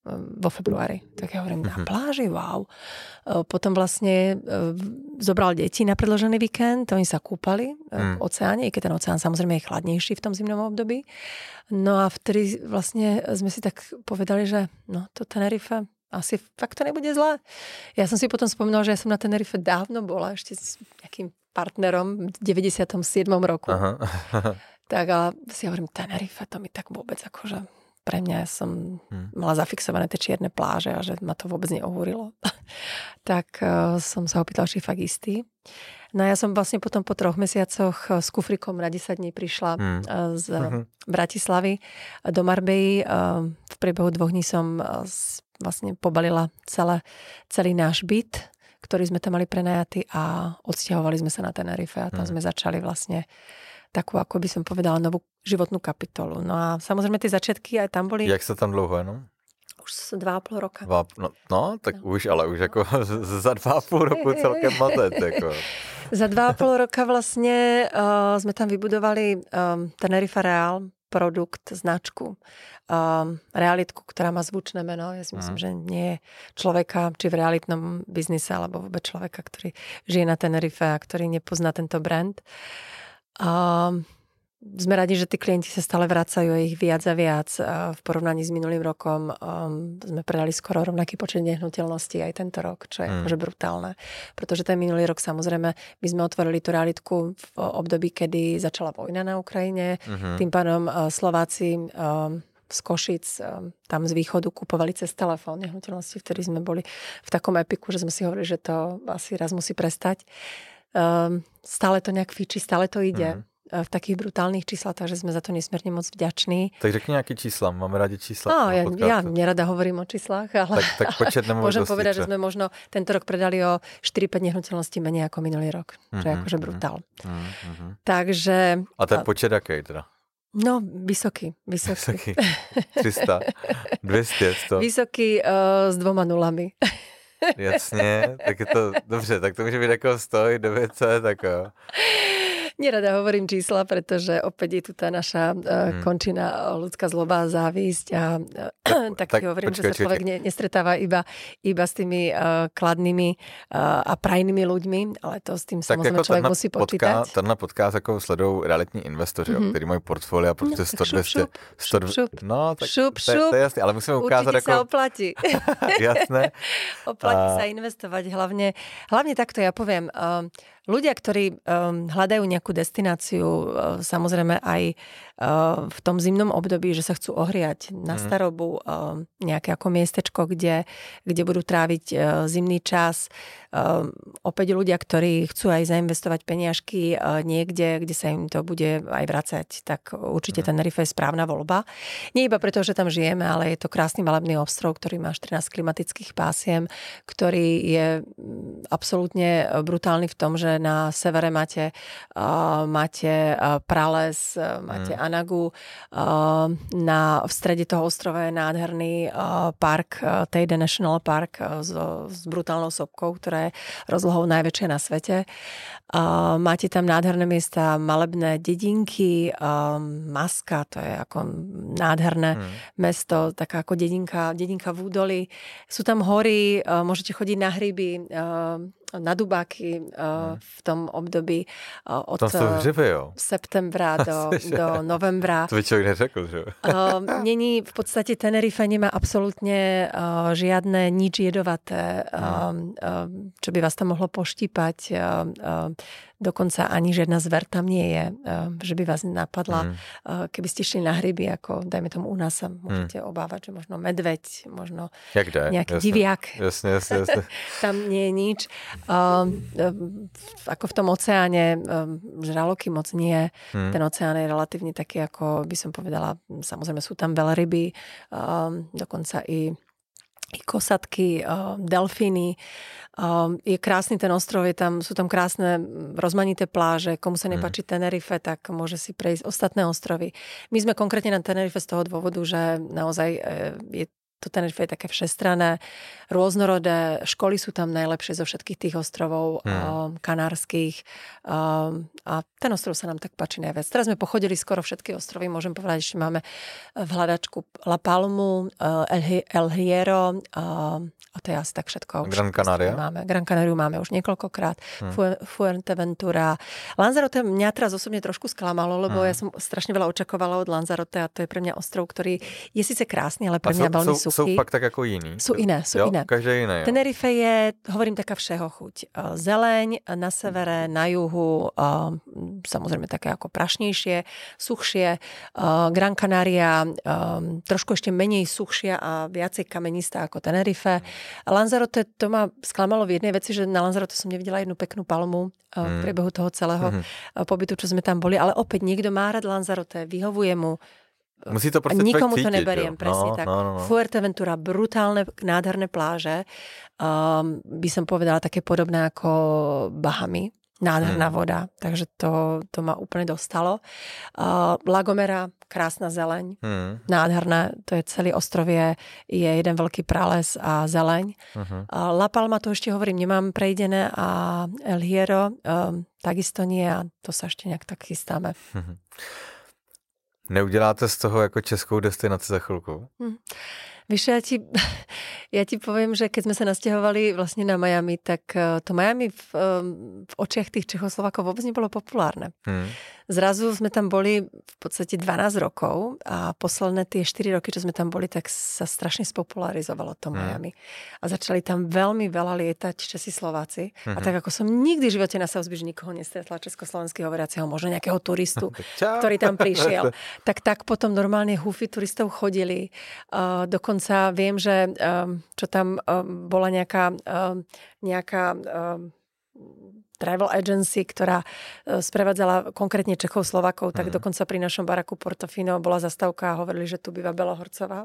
[SPEAKER 1] vo februári. Tak ja hovorím, na pláži, wow. Potom vlastne zobral deti na predĺžený víkend, oni sa kúpali v oceáne, i keď ten oceán samozrejme je chladnejší v tom zimnom období. No a vtedy vlastne sme si tak povedali, že no to Tenerife asi fakt to nebude zlé. Ja som si potom spomínala, že ja som na Tenerife dávno bola ešte s nejakým partnerom v deväťdesiatom siedmom roku. Aha. Tak a si hovorím, Tenerife, to mi tak vôbec akože pre mňa som hmm. mala zafixované tie čierne pláže a že ma to vôbec neohúrilo. Tak uh, som sa opýtala, či fakt istý. No ja som vlastne potom po troch mesiacoch s kufrikom na desať dní prišla hmm. uh, z hmm. Bratislavy do Marbei. Uh, v priebehu dvoch dní som uh, vlastne pobalila celé, celý náš byt, ktorý sme tam mali prenajatý a odsťahovali sme sa na Tenerife a tam hmm. sme začali vlastne takú, ako by som povedala, novú životnú kapitolu. No a samozrejme tie začiatky aj tam boli.
[SPEAKER 2] Jak sa tam dlouho jenom?
[SPEAKER 1] Už dva a pol roka.
[SPEAKER 2] Dva, no, no, tak no. už, ale už ako za dva a pol roku celkem mazec. Jako.
[SPEAKER 1] Za dva a pol roka vlastne uh, sme tam vybudovali um, Tenerife Real, produkt, značku, um, realitku, ktorá má zvučné meno. Ja si myslím, mm. že nie je človeka, či v realitnom biznise, alebo vôbec človeka, ktorý žije na Tenerife a ktorý nepozná tento brand. Um, sme radi, že tí klienti sa stále vracajú ich viac a viac. Uh, v porovnaní s minulým rokom um, sme predali skoro rovnaký počet nehnuteľností aj tento rok, čo je mm. akože brutálne. Pretože ten minulý rok samozrejme my sme otvorili tú realitku v období, kedy začala vojna na Ukrajine. Mm-hmm. Tým pádom uh, Slováci um, z Košic um, tam z východu kupovali cez telefón nehnuteľnosti, vtedy sme boli v takom epiku, že sme si hovorili, že to asi raz musí prestať. Um, stále to nejak fičí, stále to ide mm. v takých brutálnych číslach, takže sme za to nesmierne moc vďační.
[SPEAKER 2] Tak řekni nejaké čísla, máme radi čísla.
[SPEAKER 1] No, ja, ja nerada hovorím o číslach, ale,
[SPEAKER 2] tak, tak počet
[SPEAKER 1] ale môžem povedať, že sme možno tento rok predali o štyri päť nehnuteľností menej ako minulý rok, čo mm-hmm, je akože brutál. Mm-hmm. Takže...
[SPEAKER 2] A ten počet aký teda?
[SPEAKER 1] No, vysoký. Vysoký.
[SPEAKER 2] Vysoký. tristo, dvesto, sto.
[SPEAKER 1] Vysoký uh, s dvoma nulami.
[SPEAKER 2] Jasně, tak je to, dobře, tak to může být jako sto, devět set, tak jo.
[SPEAKER 1] Nerada hovorím čísla, pretože opäť je tu tá naša uh, končina ľudská zloba a závisť a uh, tak, tak hovorím, počkej, že sa človek ne, nestretáva iba, iba s tými uh, kladnými uh, a prajnými ľuďmi, ale to s tým tak samozrejme jako človek musí počítať.
[SPEAKER 2] Tenhle podcast jako sledují realitní investoři, mm-hmm. který mají portfolia prostě sto, dvesto, sto, no, tak
[SPEAKER 1] šup,
[SPEAKER 2] to, šup. To je jasný, ale musíme ukázať
[SPEAKER 1] určite
[SPEAKER 2] ako...
[SPEAKER 1] sa oplatí.
[SPEAKER 2] Jasné.
[SPEAKER 1] Oplatí a... sa investovať, hlavne, hlavne takto ja poviem, uh, ľudia, ktorí um, hľadajú nejakú destináciu, uh, samozrejme aj uh, v tom zimnom období, že sa chcú ohriať na starobu, uh, nejaké ako miestečko, kde, kde budú tráviť uh, zimný čas. Uh, opäť ľudia, ktorí chcú aj zainvestovať peniažky uh, niekde, kde sa im to bude aj vracať, tak určite Tenerife je správna voľba. Nie iba preto, že tam žijeme, ale je to krásny malebný ostrov, ktorý má štrnásť klimatických pásiem, ktorý je absolútne brutálny v tom, že na severe máte, uh, máte uh, prales, uh, máte mm. Anagu. Uh, na, v strede toho ostrova je nádherný uh, park, uh, Teide National Park uh, s, s brutálnou sopkou, ktorá je rozlohou najväčšia na svete. Uh, máte tam nádherné miesta, malebné dedinky, uh, Maska, to je ako nádherné mm. mesto, taká ako dedinka, dedinka v údolí. Sú tam hory, uh, môžete chodiť na hryby, uh, na Dubáky uh, v tom období uh, od
[SPEAKER 2] hřiby,
[SPEAKER 1] septembra do, do novembra.
[SPEAKER 2] To by človek neřekl, že?
[SPEAKER 1] uh, Není v podstate Tenerife nemá absolútne uh, žiadne nič jedovaté, uh, uh, čo by vás tam mohlo poštípať. Uh, uh, Dokonca ani žiadna zver tam nie je, uh, že by vás napadla. Mm. Uh, keby ste šli na hryby, ako dajme tomu u nás sa môžete mm. obávať, že možno medveď, možno nejaký jasne. diviak.
[SPEAKER 2] Jasne, jasne, jasne.
[SPEAKER 1] Tam nie je nič. Uh, uh, ako v tom oceáne uh, žraloky moc nie. Mm. Ten oceán je relatívne taký, ako by som povedala, samozrejme sú tam veľryby, uh, dokonca i i kosatky, uh, delfíny. Uh, je krásny ten ostrov, je tam, sú tam krásne rozmanité pláže. Komu sa nepáči Tenerife, tak môže si prejsť ostatné ostrovy. My sme konkrétne na Tenerife z toho dôvodu, že naozaj je to Tenerife je také všestranné, rôznorodé, školy sú tam najlepšie zo všetkých tých ostrovov hmm. um, kanárskych um, a ten ostrov sa nám tak páči najviac. Teraz sme pochodili skoro všetky ostrovy, môžem povedať, že máme v hľadačku La Palmu, uh, El, El Hierro uh, a to je asi tak všetko.
[SPEAKER 2] Gran Canaria?
[SPEAKER 1] Máme. Gran Canariu máme už niekoľkokrát, hmm. Fuerteventura. Lanzarote mňa teraz osobne trošku sklamalo, lebo hmm. ja som strašne veľa očakovala od Lanzarote a to je pre mňa ostrov, ktorý je síce krásny, ale pre mňa sú, veľmi
[SPEAKER 2] sú,
[SPEAKER 1] suchý.
[SPEAKER 2] Sú fakt tak ako iní?
[SPEAKER 1] Sú iné, sú
[SPEAKER 2] jo,
[SPEAKER 1] iné.
[SPEAKER 2] Každé iné. Jo.
[SPEAKER 1] Tenerife je, hovorím, taká všeho chuť. Zeleň na severe, na juhu, samozrejme také ako prašnejšie, suchšie. Gran Canaria trošku ešte menej suchšia a viacej kamenistá ako Tenerife. Lanzarote, to ma sklamalo v jednej veci, že na Lanzarote som nevidela jednu peknú palmu v priebehu toho celého mm. pobytu, čo sme tam boli, ale opäť niekto má rád Lanzarote, vyhovuje mu.
[SPEAKER 2] Musí to prostě
[SPEAKER 1] nikomu
[SPEAKER 2] cítiť,
[SPEAKER 1] to neberiem,
[SPEAKER 2] jo?
[SPEAKER 1] presne
[SPEAKER 2] no,
[SPEAKER 1] tak.
[SPEAKER 2] No, no, no.
[SPEAKER 1] Fuerteventura, brutálne, nádherné pláže. Um, by som povedala také podobné ako Bahamy. Nádherná hmm. voda, takže to, to ma úplne dostalo. Uh, La Gomera, krásna zeleň, hmm. nádherná, to je celý ostrov, je, je jeden veľký prales a zeleň. Uh-huh. Uh, La Palma, to ešte hovorím, nemám prejdené a El Hierro, um, takisto nie a to sa ešte nejak tak chystáme.
[SPEAKER 2] Uh-huh. Neuděláte z toho jako českou destinaci za chvilku?
[SPEAKER 1] Hm. Víš, ja ti, ja ti poviem, že keď sme sa nasťahovali vlastne na Miami, tak to Miami v, v očiach tých Čechoslovákov vôbec nebolo populárne. Hmm. Zrazu sme tam boli v podstate dvanásť rokov a posledné tie štyri roky, čo sme tam boli, tak sa strašne spopularizovalo to Miami. Hmm. A začali tam veľmi veľa lietať Česi Slováci. Hmm. A tak ako som nikdy v živote na South Beach nikoho nestretla československý hovoriaceho, možno nejakého turistu, ktorý tam prišiel. tak tak potom normálne húfy turistov chodili. Uh, dokonca viem, že um, čo tam um, bola nejaká um, nejaká um, travel agency, ktorá sprevádzala konkrétne Čechov, Slovákov, tak mm. dokonca pri našom baraku Portofino bola zastávka a hovorili, že tu býva Belohorcová.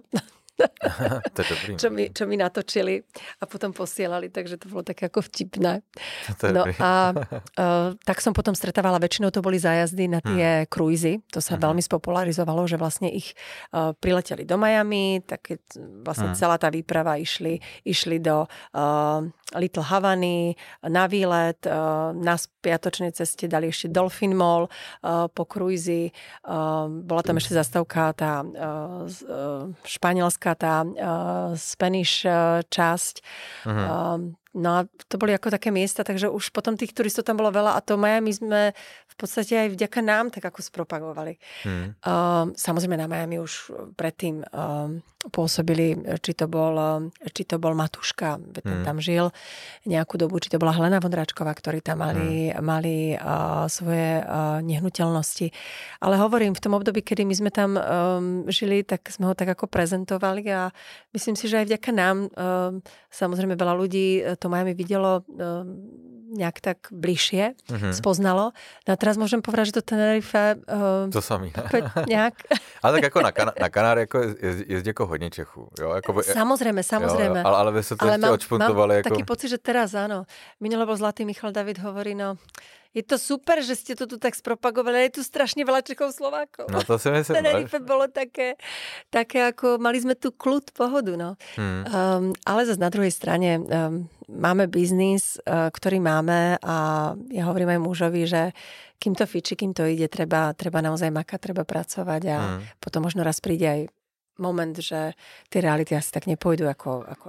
[SPEAKER 2] To je dobrý.
[SPEAKER 1] čo, mi, čo mi natočili a potom posielali, takže to bolo také ako vtipné.
[SPEAKER 2] To
[SPEAKER 1] no a uh, tak som potom stretávala, väčšinou to boli zájazdy na tie hmm. krújzy, to sa hmm. veľmi spopularizovalo, že vlastne ich uh, prileteli do Miami, tak vlastne hmm. celá tá výprava išli, išli do uh, Little Havany, na výlet, uh, na spiatočnej ceste dali ešte Dolphin Mall uh, po krújzi, uh, bola tam ešte zastávka tá uh, uh, španielská, tá uh, Spanish uh, časť. Uh-huh. Um, no a to boli ako také miesta, takže už potom tých turistov tam bolo veľa a to Miami sme v podstate aj vďaka nám tak ako spropagovali. Uh-huh. Um, samozrejme na Miami už predtým um, pôsobili, či to bol, či to bol Matuška, ten uh-huh. tam žil nejakú dobu, či to bola Helena Vondráčková, ktorí tam mali, uh-huh. mali uh, svoje uh, nehnuteľnosti. Ale hovorím, v tom období, kedy my sme tam um, žili, tak sme ho tak ako prezentovali a myslím si, že aj vďaka nám um, samozrejme veľa ľudí to Miami videlo um, nejak tak bližšie, uh-huh. spoznalo. No a teraz môžem povedať, že to Tenerife um,
[SPEAKER 2] to samý.
[SPEAKER 1] Nejak.
[SPEAKER 2] Ale tak jako na, kan- na Kanáry jako jezdí, jezdí jako hodně Čechů. Jo? Jako,
[SPEAKER 1] samozrejme, samozrejme.
[SPEAKER 2] Jo, jo. Ale, ale vy ste to ale ešte
[SPEAKER 1] mám,
[SPEAKER 2] odšpuntovali.
[SPEAKER 1] Mám
[SPEAKER 2] jako...
[SPEAKER 1] taký pocit, že teraz áno. Minule bol Zlatý Michal David, hovorí, no je to super, že ste to tu tak spropagovali, ale je tu strašne veľa Čechov, Slovákov.
[SPEAKER 2] No to si myslím.
[SPEAKER 1] Tenerife bolo také, také ako, mali sme tu kľud, pohodu, no. Hmm. Um, ale zase na druhej strane um, máme biznis, uh, ktorý máme a ja hovorím aj mužovi, že kým to fiči, kým to ide, treba, treba naozaj makať, treba pracovať a hmm. potom možno raz príde aj moment, že tie reality asi tak nepôjdu ako... ako...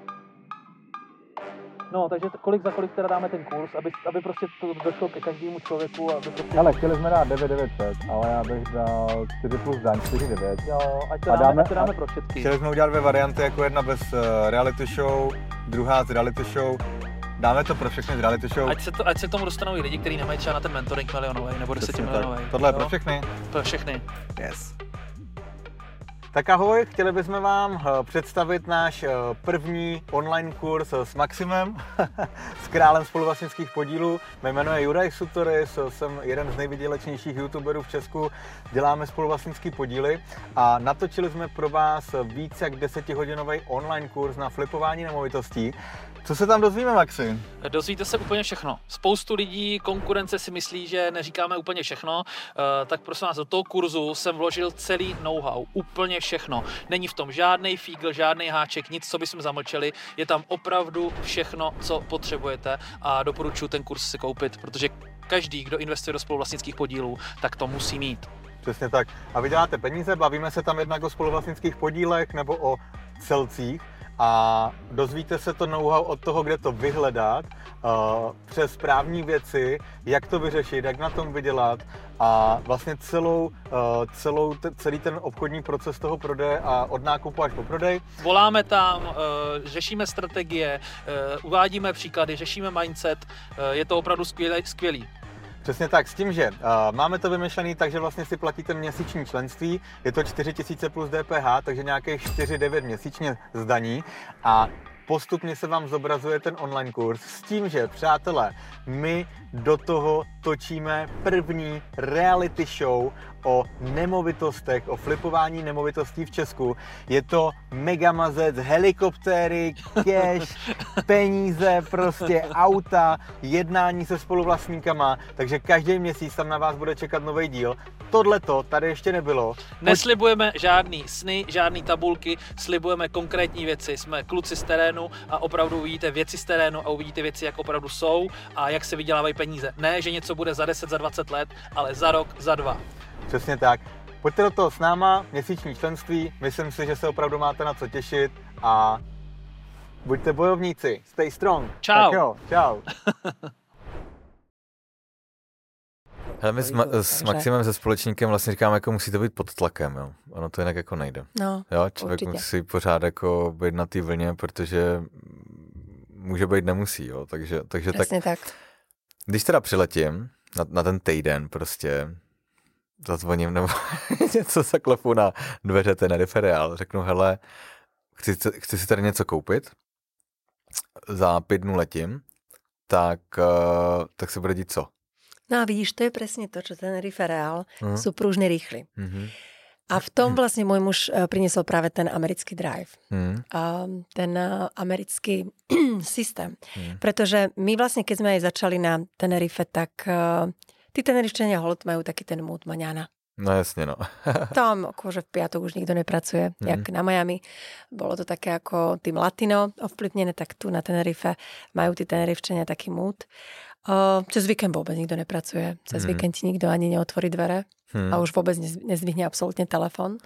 [SPEAKER 3] No, takže kolik za kolik teda dáme ten kurz, aby, aby prostě to došlo ke každému člověku, aby prostě...
[SPEAKER 4] Hele, chtěli jsme dát devět devět set, ale já bych dal čtyři plus daň, čtyři devět.
[SPEAKER 3] Jo, ať to, a dáme, dáme, ať to dáme pro všetky.
[SPEAKER 2] Chtěli jsme udělat dvě varianty, jako jedna bez uh, reality show, druhá z reality show. Dáme to pro všechny z reality show.
[SPEAKER 3] Ať se, to, ať se k tomu dostanou i lidi, kteří nemají třeba na ten mentoring milionový nebo desetimilionový.
[SPEAKER 2] Tohle je pro všechny?
[SPEAKER 3] Pro všechny.
[SPEAKER 2] Yes. Tak ahoj, chtěli bychom vám představit náš první online kurz s Maximem, s králem spoluvlastnických podílů. Mé jméno je Juraj Sutoris, jsem jeden z nejvydělečnějších youtuberů v Česku, děláme spoluvlastnické podíly a natočili jsme pro vás více jak desetihodinový online kurz na flipování nemovitostí. Co se tam dozvíme, Maxi?
[SPEAKER 3] Dozvíte se úplně všechno. Spoustu lidí, konkurence si myslí, že neříkáme úplně všechno, tak prosím vás, do toho kurzu jsem vložil celý know-how, úplně všechno. Není v tom žádnej fígl, žádný háček, nic, co bychom zamlčeli. Je tam opravdu všechno, co potřebujete a doporučuji ten kurz si koupit, protože každý, kdo investuje do spoluvlastnických podílů, tak to musí mít.
[SPEAKER 4] Přesně tak. A vy děláte peníze, bavíme se tam jednak o spoluvlastnických podílech nebo o celcích a dozvíte se to know-how od toho, kde to vyhledat, uh, přes právní věci, jak to vyřešit, jak na tom vydělat a vlastně celou, uh, celou te, celý ten obchodní proces toho prodeje a od nákupu až po prodej.
[SPEAKER 3] Voláme tam, uh, řešíme strategie, uh, uvádíme příklady, řešíme mindset, uh, je to opravdu skvělý. skvělý.
[SPEAKER 4] Přesně tak, s tím, že uh, máme to vymyšlený tak, že vlastně si platíte měsíční členství, je to čtyři tisíce plus D P H, takže nějakých čtyři devět měsíčně zdaní a postupně se vám zobrazuje ten online kurz s tím, že přátelé, my do toho točíme první reality show o nemovitostech, o flipování nemovitostí v Česku. Je to megamazec, helikoptéry, cash, peníze, prostě auta, jednání se spoluvlastníkama, takže každý měsíc tam na vás bude čekat nový díl. Tohleto tady ještě nebylo.
[SPEAKER 3] Neslibujeme žádný sny, žádný tabulky, slibujeme konkrétní věci. Jsme kluci z terénu a opravdu uvidíte věci z terénu a uvidíte věci, jak opravdu jsou a jak se vydělávají peníze. Ne, že něco bude za deset, za dvacet let, ale za rok, za dva.
[SPEAKER 4] Přesně tak. Pojďte do toho s náma, měsíční členství, myslím si, že se opravdu máte na co těšit a buďte bojovníci, stay strong.
[SPEAKER 3] Čau.
[SPEAKER 4] Tak jo, čau.
[SPEAKER 2] Hele, my s, ma- s Maximem, se společníkem vlastně říkáme, jako musí to být pod tlakem, jo. Ono to jinak jako nejde.
[SPEAKER 1] No,
[SPEAKER 2] jo, člověk určitě musí pořád jako být na té vlně, protože může být nemusí, jo. Takže, takže
[SPEAKER 1] tak, tak.
[SPEAKER 2] Když teda přiletím na, na ten týden prostě, zazvoním nebo něco zaklepu na dveře Tenerife Real, řeknu, hele, chci, chci si tady něco koupit, za pět dnů letím, tak, tak se bude dít co?
[SPEAKER 1] No a vidíš, to je presne to, čo Tenerife Real uh-huh. sú pružne rýchli. Uh-huh. A v tom vlastne môj muž priniesol práve ten americký drive. Uh-huh. A ten americký systém. Uh-huh. Pretože my vlastne, keď sme aj začali na Tenerife, tak uh, tí Tenerifčania hold majú taký ten mood maňana.
[SPEAKER 2] No jasne, no.
[SPEAKER 1] Tam akože v piatok už nikto nepracuje, uh-huh. jak na Miami. Bolo to také ako tým latino ovplyvnené, tak tu na Tenerife majú tí Tenerifčania taký mood. Uh, cez víkend vôbec nikto nepracuje. Cez hmm. víkend ti nikto ani neotvorí dvere hmm. a už vôbec nezdvihne absolútne telefón.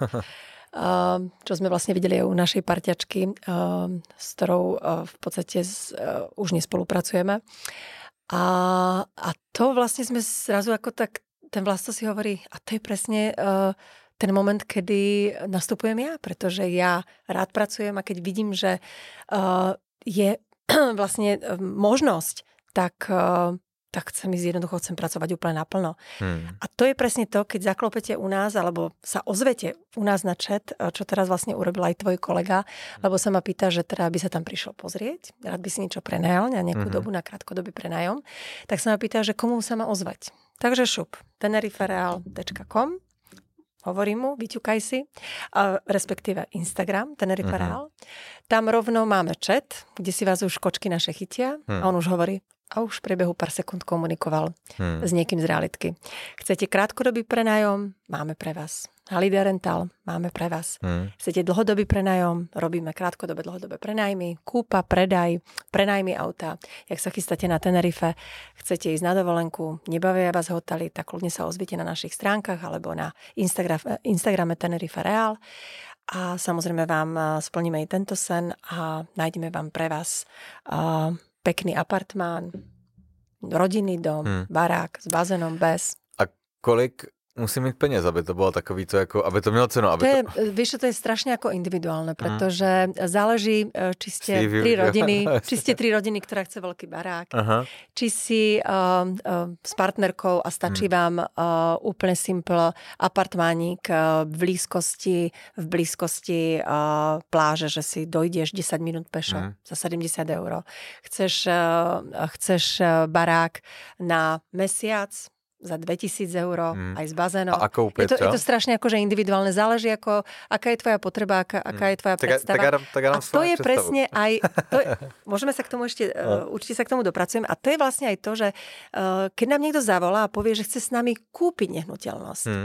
[SPEAKER 1] uh, čo sme vlastne videli aj u našej parťačky, uh, s ktorou uh, v podstate z, uh, už nespolupracujeme. A, a to vlastne sme zrazu ako tak, ten Vlasto si hovorí, a to je presne uh, ten moment, kedy nastupujem ja, pretože ja rád pracujem a keď vidím, že uh, je vlastne uh, možnosť, tak, tak chcem ísť jednoducho, chcem pracovať úplne naplno. Hmm. A to je presne to, keď zaklopete u nás, alebo sa ozvete u nás na chat, čo teraz vlastne urobil aj tvoj kolega, lebo sa ma pýta, že teda by sa tam prišiel pozrieť, rád by si niečo prenajal na nejakú hmm. dobu, na krátkodobý prenajom, tak sa ma pýta, že komu sa má ozvať. Takže šup, tenerifereal bodka com, hovorím mu, vyťukaj si, a respektíve Instagram, Tenerife Real. Uh-huh. Tam rovno máme chat, kde si vás už kočky naše chytia uh-huh. a on už hovorí, a už v priebehu pár sekúnd komunikoval uh-huh. s niekým z realitky. Chcete krátkodobý prenájom? Máme pre vás. Holiday Rental? Máme pre vás. Uh-huh. Chcete dlhodobý prenájom? Robíme krátkodobé, dlhodobé prenájmy, kúpa, predaj, prenajmy auta. Jak sa chystáte na Tenerife, chcete ísť na dovolenku, nebavia vás hotely, tak ľudne sa ozvite na našich stránkach alebo na Instagram, Instagrame Tenerife Real. A samozrejme vám splníme i tento sen a nájdeme vám pre vás uh, pekný apartmán, rodinný dom, hmm. barák s bazénom, bez.
[SPEAKER 2] A kolik musí mít peněz, aby to bylo takový to, jako, aby to mělo cenu. Aby
[SPEAKER 1] to je,
[SPEAKER 2] to...
[SPEAKER 1] Víš, to je strašne ako individuálne, pretože hmm. záleží, či ste Steve, tri rodiny, či ste tri rodiny, ktorá chce veľký barák, Aha. či si uh, uh, s partnerkou a stačí hmm. vám uh, úplne simple apartmánik uh, v blízkosti, v blízkosti uh, pláže, že si dojdeš desať minút pešo hmm. za sedemdesiat eur. Chceš, uh, chceš barák na mesiac, za dvetisíc eur, mm. aj s bazénom.
[SPEAKER 2] A ako
[SPEAKER 1] je, to, je to strašne akože individuálne, záleží ako, aká je tvoja potreba, aká, aká je tvoja
[SPEAKER 2] tak,
[SPEAKER 1] predstava.
[SPEAKER 2] Tak, tak, tak,
[SPEAKER 1] a to je
[SPEAKER 2] predstavu. presne
[SPEAKER 1] aj, to je, môžeme sa k tomu ešte, no. uh, určite sa k tomu dopracujem, a to je vlastne aj to, že uh, keď nám niekto zavolá a povie, že chce s nami kúpiť nehnuteľnosť mm. uh,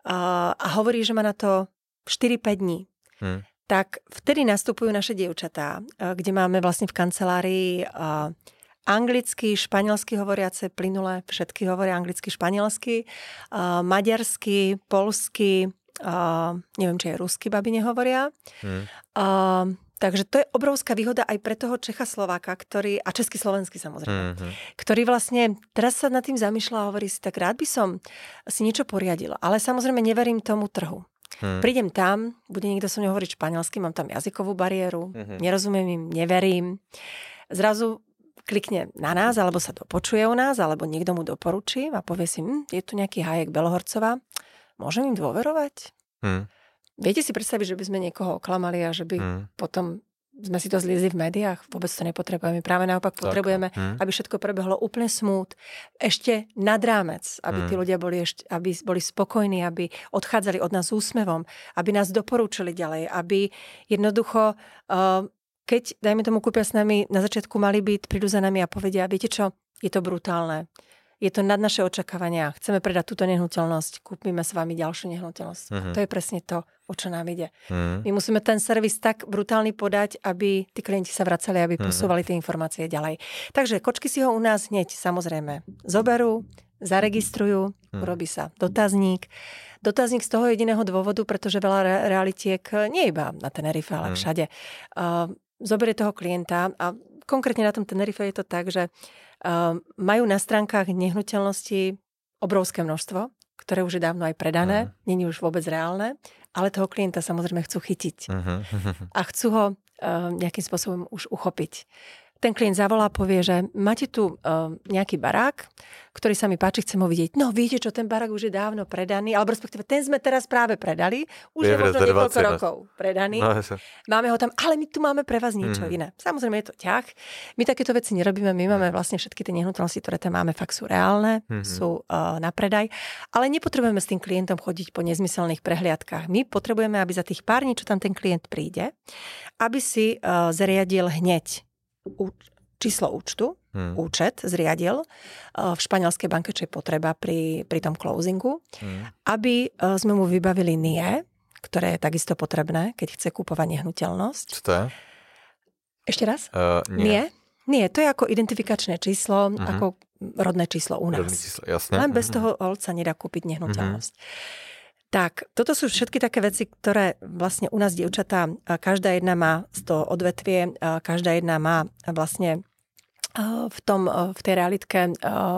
[SPEAKER 1] a hovorí, že má na to štyri päť dní, mm. tak vtedy nastupujú naše dievčatá, uh, kde máme vlastne v kancelárii uh, anglicky, španielsky hovoriace, plynule, všetky hovoria anglicky, španielsky, uh, maďarsky, polsky, uh, neviem, či aj rusky babi nehovoria. Hmm. Uh, takže to je obrovská výhoda aj pre toho Čecha Slováka, ktorý, a český slovenský samozrejme, hmm. ktorý vlastne teraz sa nad tým zamýšľa a hovorí si, tak rád by som si niečo poriadil, ale samozrejme neverím tomu trhu. Hmm. Prídem tam, bude niekto so mnou hovoriť španielsky, mám tam jazykovú bariéru, hmm. nerozumiem im, neverím. Zrazu klikne na nás, alebo sa dopočuje o nás, alebo niekto mu doporučí a povie si, hm, je tu nejaký Hajek Belohorcová, môžem im dôverovať? Hmm. Viete si predstaviť, že by sme niekoho oklamali a že by hmm. potom sme si to zliezli v médiách? Vôbec to nepotrebujeme. Práve naopak tak. potrebujeme, hmm. aby všetko prebehlo úplne smooth. Ešte nad rámec, aby hmm. tí ľudia boli, ešte, aby boli spokojní, aby odchádzali od nás úsmevom, aby nás doporučili ďalej, aby jednoducho... Uh, Keď, dajme tomu, kúpia s nami, na začiatku mali byť, prídu za nami a povedia, viete čo, je to brutálne. Je to nad naše očakávania. Chceme predať túto nehnuteľnosť, kúpime s vami ďalšiu nehnuteľnosť. Uh-huh. To je presne to, o čo nám ide. Uh-huh. My musíme ten servis tak brutálny podať, aby tí klienti sa vracali, aby uh-huh. posúvali tie informácie ďalej. Takže kočky si ho u nás hneď samozrejme zoberú, zaregistrujú, uh-huh. urobí sa dotazník. Dotazník z toho jediného dôvodu, pretože veľa re- realitiek nie iba na Tenerife, ale uh-huh. všade. Uh, zoberie toho klienta a konkrétne na tom Tenerife je to tak, že uh, majú na stránkach nehnuteľnosti obrovské množstvo, ktoré už je dávno aj predané, uh-huh. nie je už vôbec reálne, ale toho klienta samozrejme chcú chytiť. Uh-huh. A chcú ho uh, nejakým spôsobom už uchopiť. Ten klient zavolá a povie, že máte tu uh, nejaký barák, ktorý sa mi páči, chcem ho vidieť. No viete čo, ten barák už je dávno predaný, alebo respektíve ten sme teraz práve predali, už je, je možno niekoľko rokov predaný. No, máme ho tam, ale my tu máme pre vás niečo mm. iné. Samozrejme je to ťah. My takéto veci nerobíme, my máme vlastne všetky tie nehnuteľnosti, ktoré tam máme, fakt sú reálne, mm-hmm. sú uh, na predaj, ale nepotrebujeme s tým klientom chodiť po nezmyselných prehliadkách. My potrebujeme, aby za tých pár dní, čo tam ten klient príde, aby si uh, zariadil hneď číslo účtu, hmm. účet zriadil v španielskej banke, čo je potreba pri, pri tom closingu, hmm. aby sme mu vybavili N I E, ktoré je takisto potrebné, keď chce kúpovať nehnuteľnosť.
[SPEAKER 2] Čo to je?
[SPEAKER 1] Ešte raz?
[SPEAKER 2] Uh, nie.
[SPEAKER 1] Nie? Nie, to je ako identifikačné číslo, uh-huh. ako rodné číslo u nás.
[SPEAKER 2] Rodné číslo, jasne.
[SPEAKER 1] Len bez uh-huh. toho holca nedá kúpiť nehnuteľnosť. Uh-huh. Tak, toto sú všetky také veci, ktoré vlastne u nás dievčatá, každá jedna má z toho odvetvie, každá jedna má vlastne v tom, v tej realitke,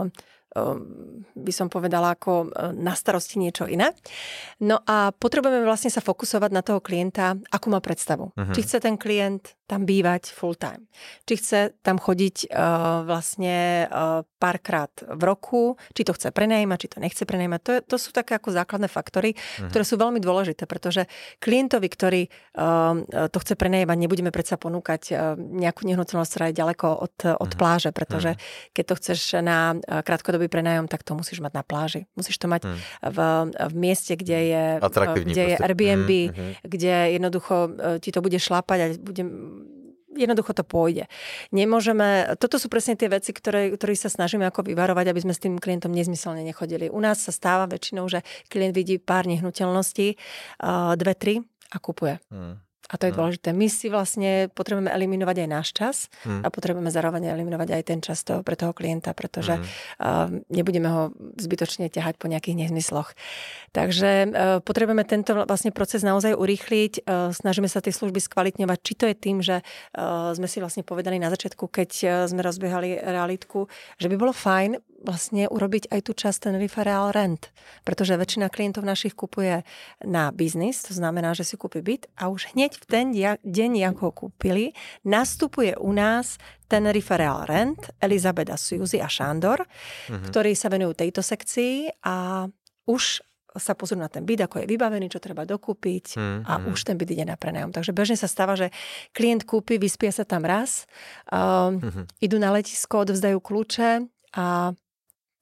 [SPEAKER 1] by som povedala, ako na starosti niečo iné. No a potrebujeme vlastne sa fokusovať na toho klienta, akú má predstavu. Uh-huh. Či chce ten klient tam bývať full time. Či chce tam chodiť uh, vlastne uh, párkrát v roku, či to chce prenajímať, či to nechce prenajímať. To, je, to sú také ako základné faktory, uh-huh. ktoré sú veľmi dôležité, pretože klientovi, ktorý uh, to chce prenajímať, nebudeme predsa ponúkať uh, nejakú nehnuteľnosť, ktorá je ďaleko od, od uh-huh. pláže, pretože uh-huh. keď to chceš na uh, krátkodobý prenájom, tak to musíš mať na pláži. Musíš to mať uh-huh. v, v mieste, kde je, uh, kde je Airbnb, uh-huh. kde jednoducho uh, ti to bude šlapať a bude jednoducho to pôjde. Nemôžeme, toto sú presne tie veci, ktoré, ktoré sa snažíme ako vyvarovať, aby sme s tým klientom nezmyselne nechodili. U nás sa stáva väčšinou, že klient vidí pár nehnuteľností, dve, tri a kupuje. Hmm. A to je hmm. dôležité. My si vlastne potrebujeme eliminovať aj náš čas hmm. a potrebujeme zároveň eliminovať aj ten čas toho, pre toho klienta, pretože hmm. uh, nebudeme ho zbytočne ťahať po nejakých nezmysloch. Takže uh, potrebujeme tento vlastne proces naozaj urýchliť. Uh, snažíme sa tie služby skvalitňovať. Či to je tým, že uh, sme si vlastne povedali na začiatku, keď uh, sme rozbiehali realitku, že by bolo fajn vlastne urobiť aj tú časť Tenerife Real Rent. Pretože väčšina klientov našich kupuje na biznis, to znamená, že si kúpi byt a už hneď v ten deň, ako ho kúpili, nastupuje u nás Tenerife Real Rent, Elizabeta, Suzy a Šándor, mm-hmm. ktorí sa venujú tejto sekcii a už sa pozrú na ten byt, ako je vybavený, čo treba dokúpiť mm-hmm. a už ten byt ide na prenajom. Takže bežne sa stáva, že klient kúpi, vyspie sa tam raz, um, mm-hmm. idú na letisko, odvzdajú kľúče a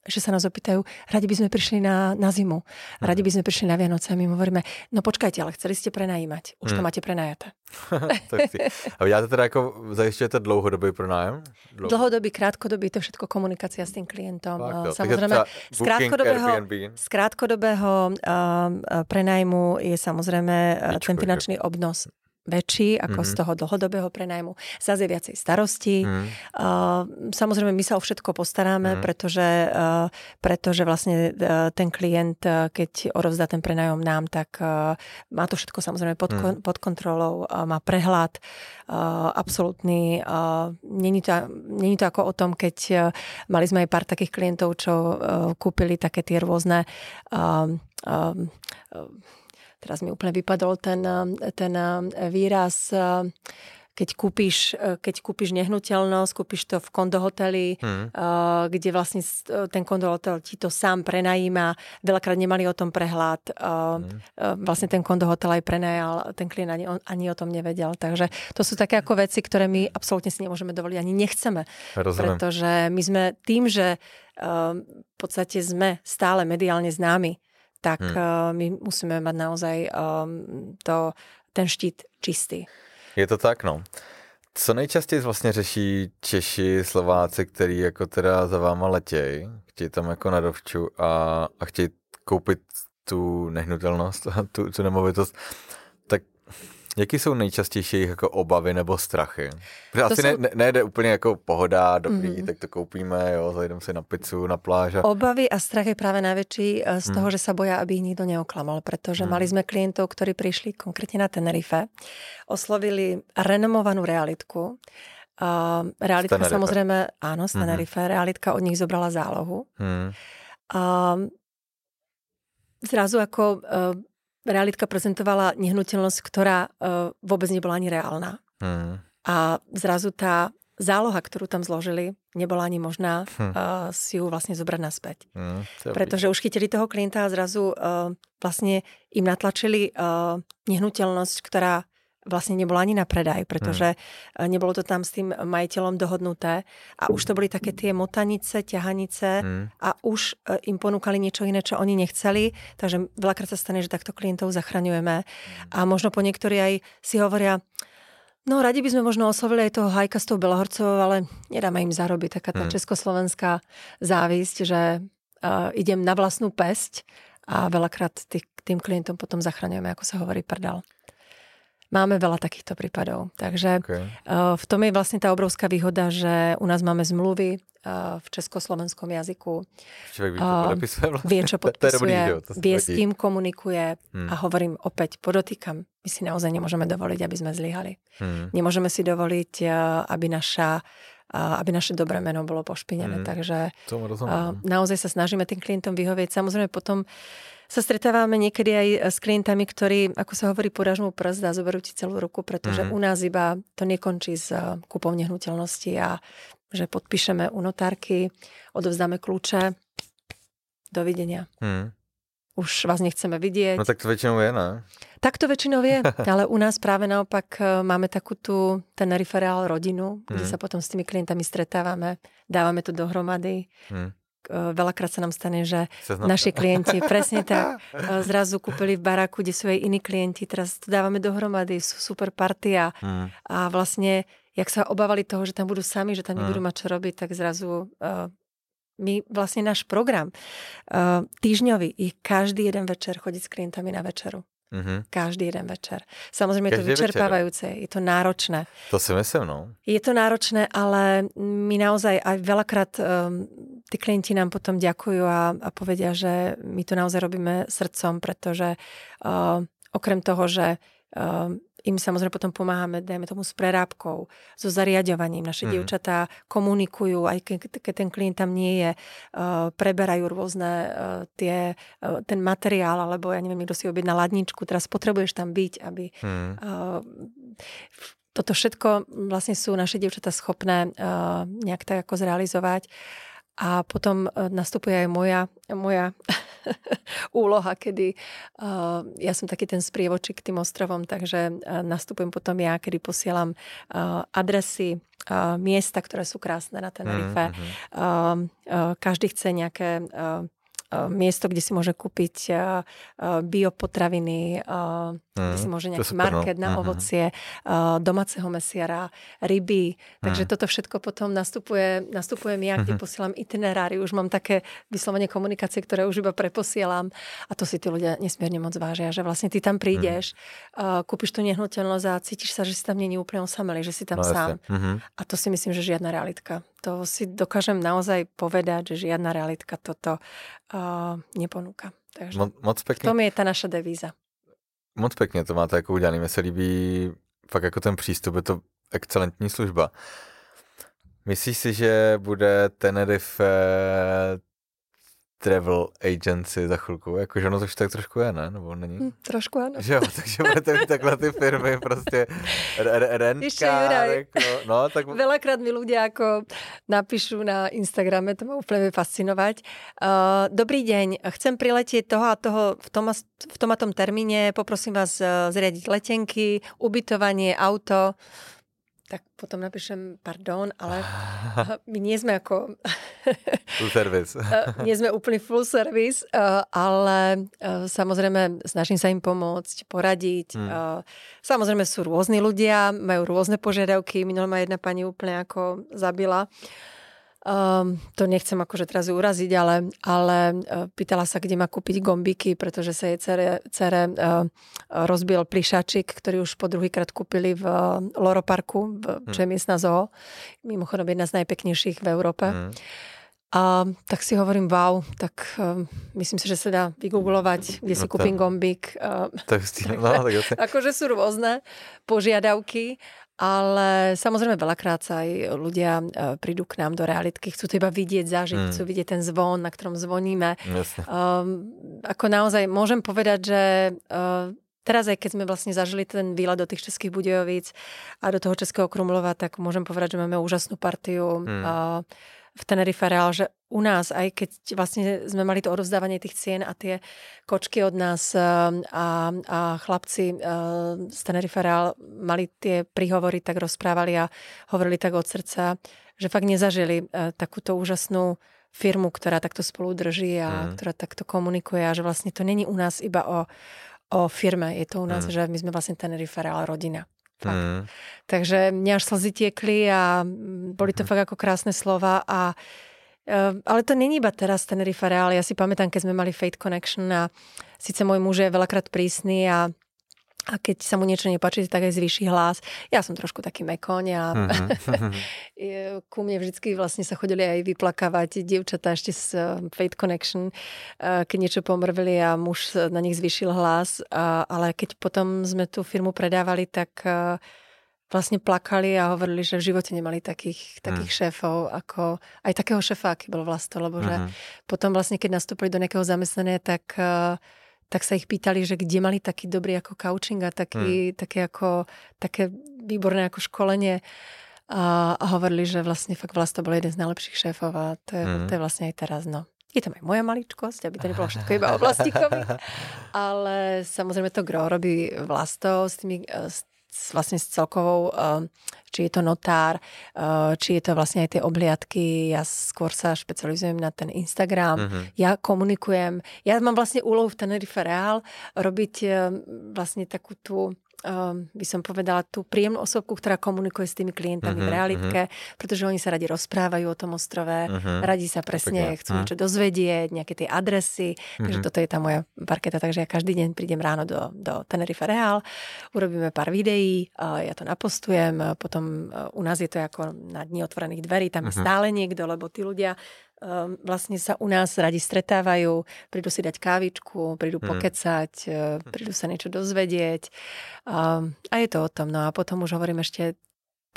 [SPEAKER 1] že sa nás opýtajú, radi by sme prišli na, na zimu, radi by sme prišli na Vianoce a my hovoríme, no počkajte, ale chceli ste prenajímať, už to
[SPEAKER 2] Hmm.
[SPEAKER 1] máte prenajaté.
[SPEAKER 2] Tak si. A vy děláte teda jako, zajišťujete dlouhodobý pronájem? Dlouho-
[SPEAKER 1] Dlhodobý, krátkodobý, to je všetko komunikácia s tým klientom.
[SPEAKER 2] Fakt, jo.
[SPEAKER 1] Samozrejme,
[SPEAKER 2] Takže
[SPEAKER 1] z
[SPEAKER 2] třeba booking
[SPEAKER 1] krátkodobého,
[SPEAKER 2] Airbnb.
[SPEAKER 1] z krátkodobého uh, prenajmu je samozrejme uh,
[SPEAKER 2] Víčko,
[SPEAKER 1] ten
[SPEAKER 2] že?
[SPEAKER 1] finančný obnos väčší ako
[SPEAKER 2] Mhm.
[SPEAKER 1] z toho dlhodobého prenajmu. Zase je viacej starostí.
[SPEAKER 2] Hmm.
[SPEAKER 1] Uh, samozrejme, my sa o všetko postaráme,
[SPEAKER 2] Mhm.
[SPEAKER 1] pretože, uh, pretože vlastne uh, ten klient, uh, keď odovzdá ten prenajom nám, tak uh, má to všetko samozrejme pod,
[SPEAKER 2] Mhm.
[SPEAKER 1] kon- pod kontrolou, uh, má prehľad uh, absolútny. Uh, není, to, není to ako o tom, keď uh, mali sme aj pár takých klientov, čo uh, kúpili také tie rôzne um, um, um, teraz mi úplne vypadol ten, ten výraz, keď kúpiš, keď kúpiš nehnuteľnosť, kúpiš to v kondohoteli,
[SPEAKER 2] Hmm.
[SPEAKER 1] kde vlastne ten kondohotel ti to sám prenajíma. Veľakrát nemali o tom prehľad.
[SPEAKER 2] Hmm.
[SPEAKER 1] Vlastne ten kondohotel aj prenajal, ten klient ani, ani o tom nevedel. Takže to sú také ako veci, ktoré my absolútne si nemôžeme dovoliť, ani nechceme.
[SPEAKER 2] Rozumiem.
[SPEAKER 1] Pretože my sme tým, že v podstate sme stále mediálne známi, tak
[SPEAKER 2] Hmm.
[SPEAKER 1] uh, my musíme mať naozaj um, to, ten štít čistý.
[SPEAKER 2] Je to tak, no. Co nejčastěji vlastně řeší Češi, Slováci, který jako teda za váma letěj, chtějí tam jako na dovču a, a chtějí koupit tu nehnutelnost, tu, tu nemovitost, tak jaký jsou nejčastější jejich jako obavy nebo strachy? Protože asi
[SPEAKER 1] jsou...
[SPEAKER 2] ne, ne, nejde úplně jako pohoda, dobrý,
[SPEAKER 1] Mhm.
[SPEAKER 2] tak to koupíme, jo, zajdeme si na pizzu, na pláž. A...
[SPEAKER 1] Obavy a strach je práve najväčší z
[SPEAKER 2] Hmm.
[SPEAKER 1] toho, že sa boja, aby ich nikto neoklamal, pretože
[SPEAKER 2] Hmm.
[SPEAKER 1] mali sme klientov, ktorí prišli konkrétne na Tenerife, oslovili renomovanú realitku. Uh, realitka
[SPEAKER 2] Tenerife.
[SPEAKER 1] samozrejme, áno, z
[SPEAKER 2] Mhm.
[SPEAKER 1] Tenerife, realitka od nich zobrala zálohu.
[SPEAKER 2] Hmm.
[SPEAKER 1] Uh, zrazu ako uh, realitka prezentovala nehnuteľnosť, ktorá uh, vôbec nebola ani reálna.
[SPEAKER 2] Hmm.
[SPEAKER 1] A zrazu tá záloha, ktorú tam zložili, nebola ani možná
[SPEAKER 2] Hm.
[SPEAKER 1] uh, si ju vlastne zobrať naspäť.
[SPEAKER 2] Hmm. To je
[SPEAKER 1] Pretože už chytili toho klienta a zrazu uh, vlastne im natlačili uh, nehnuteľnosť, ktorá vlastne nebola ani na predaj, pretože uh, nebolo to tam s tým majiteľom dohodnuté a už to boli také tie motanice, ťahanice
[SPEAKER 2] Hmm.
[SPEAKER 1] a už uh, im ponúkali niečo iné, čo oni nechceli, takže veľakrát sa stane, že takto klientov zachraňujeme a možno po niektorí aj si hovoria, no radi by sme možno oslovili aj toho Hajka s tou Belohorcovou, ale nedáme im zarobiť. Taká tá
[SPEAKER 2] Hmm.
[SPEAKER 1] československá závisť, že uh, idem na vlastnú pesť a veľakrát tých, tým klientom potom zachraňujeme, ako sa hovorí, prdal. Máme veľa takýchto prípadov. Takže
[SPEAKER 2] Okay.
[SPEAKER 1] uh, v tom je vlastne tá obrovská výhoda, že u nás máme zmluvy uh, v československom jazyku.
[SPEAKER 2] Člověk ví,
[SPEAKER 1] A
[SPEAKER 2] co podepisuje vlastně.
[SPEAKER 1] Vie, čo
[SPEAKER 2] To- to je dobrý,
[SPEAKER 1] podpisuje,
[SPEAKER 2] že jo, to se
[SPEAKER 1] vie,
[SPEAKER 2] hodí.
[SPEAKER 1] s kým komunikuje
[SPEAKER 2] Hmm.
[SPEAKER 1] a hovorím opäť, podotýkam, my si naozaj nemôžeme dovoliť, aby sme zlyhali.
[SPEAKER 2] Hmm.
[SPEAKER 1] Nemôžeme si dovoliť, uh, aby naša uh, aby naše dobré meno bolo pošpinené.
[SPEAKER 2] Mhm.
[SPEAKER 1] Takže
[SPEAKER 2] Tomu rozumím.
[SPEAKER 1] uh, naozaj sa snažíme tým klientom vyhovieť. Samozrejme potom sa stretávame niekedy aj s klientami, ktorí, ako sa hovorí, podažmú prst a zoberú ti celú ruku, pretože
[SPEAKER 2] Mhm.
[SPEAKER 1] u nás iba to nekončí s uh, kúpou nehnuteľnosti a že podpíšeme u notárky, odovzdáme kľúče, dovidenia.
[SPEAKER 2] Hmm.
[SPEAKER 1] Už vás nechceme vidieť.
[SPEAKER 2] No tak to většinou je, ne?
[SPEAKER 1] Tak to väčšinou je, ale u nás práve naopak e, máme takú tú Tenerife Real rodinu, kde
[SPEAKER 2] Mhm.
[SPEAKER 1] sa potom s tými klientami stretávame, dávame to dohromady.
[SPEAKER 2] Hmm.
[SPEAKER 1] E, Veľakrát sa nám stane, že
[SPEAKER 2] Seznam.
[SPEAKER 1] naši klienti presne tak e, zrazu kúpili v baráku, kde sú aj iní klienti, teraz to dávame dohromady, sú super partia
[SPEAKER 2] Hmm.
[SPEAKER 1] a vlastne, jak sa obávali toho, že tam budú sami, že tam
[SPEAKER 2] Mhm.
[SPEAKER 1] nebudú mať čo robiť, tak zrazu e, my vlastne náš program e, týždňový je každý jeden večer chodiť s klientami na večeru.
[SPEAKER 2] Mhm.
[SPEAKER 1] Každý jeden večer. Samozrejme je to
[SPEAKER 2] Každý večer.
[SPEAKER 1] vyčerpávajúce, je to náročné.
[SPEAKER 2] To si myslím, no.
[SPEAKER 1] Je to náročné, ale my naozaj aj veľakrát um, tí klienti nám potom ďakujú a, a povedia, že my to naozaj robíme srdcom, pretože uh, okrem toho, že uh, im samozrejme potom pomáhame, dajme tomu s prerábkou, so zariaďovaním. Naše
[SPEAKER 2] Mhm.
[SPEAKER 1] dievčatá komunikujú, aj keď, keď ten klient tam nie je, uh, preberajú rôzne uh, tie, uh, ten materiál, alebo ja neviem, kto si objedná ladničku, teraz potrebuješ tam byť, aby
[SPEAKER 2] Hmm.
[SPEAKER 1] uh, toto všetko vlastne sú naše dievčatá schopné uh, nejak tak ako zrealizovať. A potom uh, nastupuje aj moja, moja úloha, kedy uh, ja som taký ten sprievočík k tým ostrovom, takže uh, nastupujem potom ja, kedy posielam uh, adresy, uh, miesta, ktoré sú krásne na Tenerife. Mm-hmm. Uh, uh, každý chce nejaké uh, miesto, kde si môže kúpiť uh, uh, biopotraviny, uh, mm, kde si môže nejaký market no. na uh-huh. ovocie, uh, domáceho mesiara, ryby. Takže mm. toto všetko potom nastupuje, nastupujem ja, kde uh-huh. posielam itinerári. Už mám také vyslovene komunikácie, ktoré už iba preposielam. A to si tí ľudia nesmierne moc vážia, že vlastne ty tam prídeš, uh, kúpiš tú nehnuteľnosť a cítiš sa, že si tam nie je úplne osamelý, že si tam no, sám. Uh-huh. A to si myslím, že žiadna realitka. To si dokážem naozaj povedať, že žiadna realitka toto uh, neponúka. Takže
[SPEAKER 2] Mo, moc pekne.
[SPEAKER 1] V tom je tá naša devíza.
[SPEAKER 2] Moc pěkně to máte jako udělaný. Mně se líbí fakt jako ten přístup, je to excelentní služba. Myslíš si, že bude Tenerife travel agency za chvilku? Jakože ono to už tak trošku je, ne? Nebo není?
[SPEAKER 1] Hm, trošku ano.
[SPEAKER 2] Že jo, takže budete mít takhle ty firmy, prostě rentkár. No, tak...
[SPEAKER 1] Veľakrát mi ľudia ako napíšu na Instagrame, to ma úplne fascinovať. Uh, Dobrý deň, chcem priletieť toho a toho v tom a, v tom, a tom termíne, poprosím vás uh, zriadiť letenky, ubytovanie, auto. Tak potom napíšem, pardon, ale my nie sme ako...
[SPEAKER 2] Full service.
[SPEAKER 1] Nie sme úplný full service, ale samozrejme snažím sa im pomôcť, poradiť. Hmm. Samozrejme sú rôzni ľudia, majú rôzne požiadavky. Minulé ma jedna pani úplne ako zabila. Um, to nechcem akože teraz uraziť, ale, ale uh, pýtala sa, kde má kúpiť gombíky, pretože sa jej cere, cere uh, rozbil plišačik, ktorý už po druhýkrát kúpili v uh, Loro Parku, v, hmm. čo je miestna zoo. Mimochodom jedna z najpeknejších v Európe. Hmm. A tak si hovorím, wow, tak uh, myslím si, že sa dá vygooglovať, kde si no kúpim gombík. Uh,
[SPEAKER 2] tak, no, tak asi.
[SPEAKER 1] Akože sú rôzne požiadavky. Ale samozrejme veľakrát sa aj ľudia prídu k nám do realitky, chcú to iba vidieť, zažiť, mm. chcú vidieť ten zvon, na ktorom zvoníme. Um, ako naozaj môžem povedať, že uh, teraz aj keď sme vlastne zažili ten výlet do tých Českých Budějovíc a do toho Českého Krumlova, tak môžem povedať, že máme úžasnú partiu mm. uh, v Tenerife Real, že u nás, aj keď vlastne sme mali to odovzdávanie tých cien a tie kočky od nás a, a chlapci z Tenerife Real mali tie príhovory, tak rozprávali a hovorili tak od srdca, že fakt nezažili takúto úžasnú firmu, ktorá takto spolu drží a mm. ktorá takto komunikuje a že vlastne to není u nás iba o, o firme, je to u nás, mm. že my sme vlastne Tenerife Real rodina. Mm. Takže mňa až slzy tiekli a boli to mm. fakt ako krásne slova a uh, ale to není iba teraz Tenerife Real. Ja si pamätám, keď sme mali Fate Connection a síce môj muž je veľakrát prísny a a keď sa mu niečo nepáči, tak aj zvýši hlas. Ja som trošku taký mekoň a mm-hmm. ku mne vždycky vlastne sa chodili aj vyplakávať dievčatá ešte z Fate Connection, keď niečo pomrvili a muž na nich zvýšil hlas. Ale keď potom sme tú firmu predávali, tak vlastne plakali a hovorili, že v živote nemali takých, takých mm. šéfov, ako aj takého šéfa, aký bol Vlasto, lebo mm-hmm. že potom vlastne, keď nastúpili do nejakého zamestnania, tak tak sa ich pýtali, že kde mali taký dobrý ako coaching a taký, hmm. také, ako, také výborné ako školenie a, a hovorili, že vlastne fakt Vlasto bol jeden z najlepších šéfov a to je, hmm. to je vlastne aj teraz, no. Je tam aj moja maličkosť, aby to nebolo všetko iba o Vlastíkovi, ale samozrejme to gro robí Vlasto s tými, s vlastne s celkovou, či je to notár, či je to vlastne aj tie obliadky. Ja skôr sa špecializujem na ten Instagram. Mm-hmm. Ja komunikujem. Ja mám vlastne úlohu v Tenerife Real robiť vlastne takú tú Um, by som povedala tú príjemnú osobku, ktorá komunikuje s tými klientami uh-huh, v realitke, uh-huh. pretože oni sa radi rozprávajú o tom ostrove, uh-huh. radi sa presne chcú uh-huh. niečo dozvedieť, nejaké tie adresy, uh-huh. takže toto je tá moja parketa, takže ja každý deň prídem ráno do, do Tenerife Real, urobíme pár videí, uh, ja to napostujem, potom uh, u nás je to ako na dni otvorených dverí, tam uh-huh. je stále niekto, lebo tí ľudia Um, vlastne sa u nás radi stretávajú, prídu si dať kávičku, prídu hmm. pokecať, prídu sa niečo dozvedieť um, a je to o tom. No a potom už hovorím ešte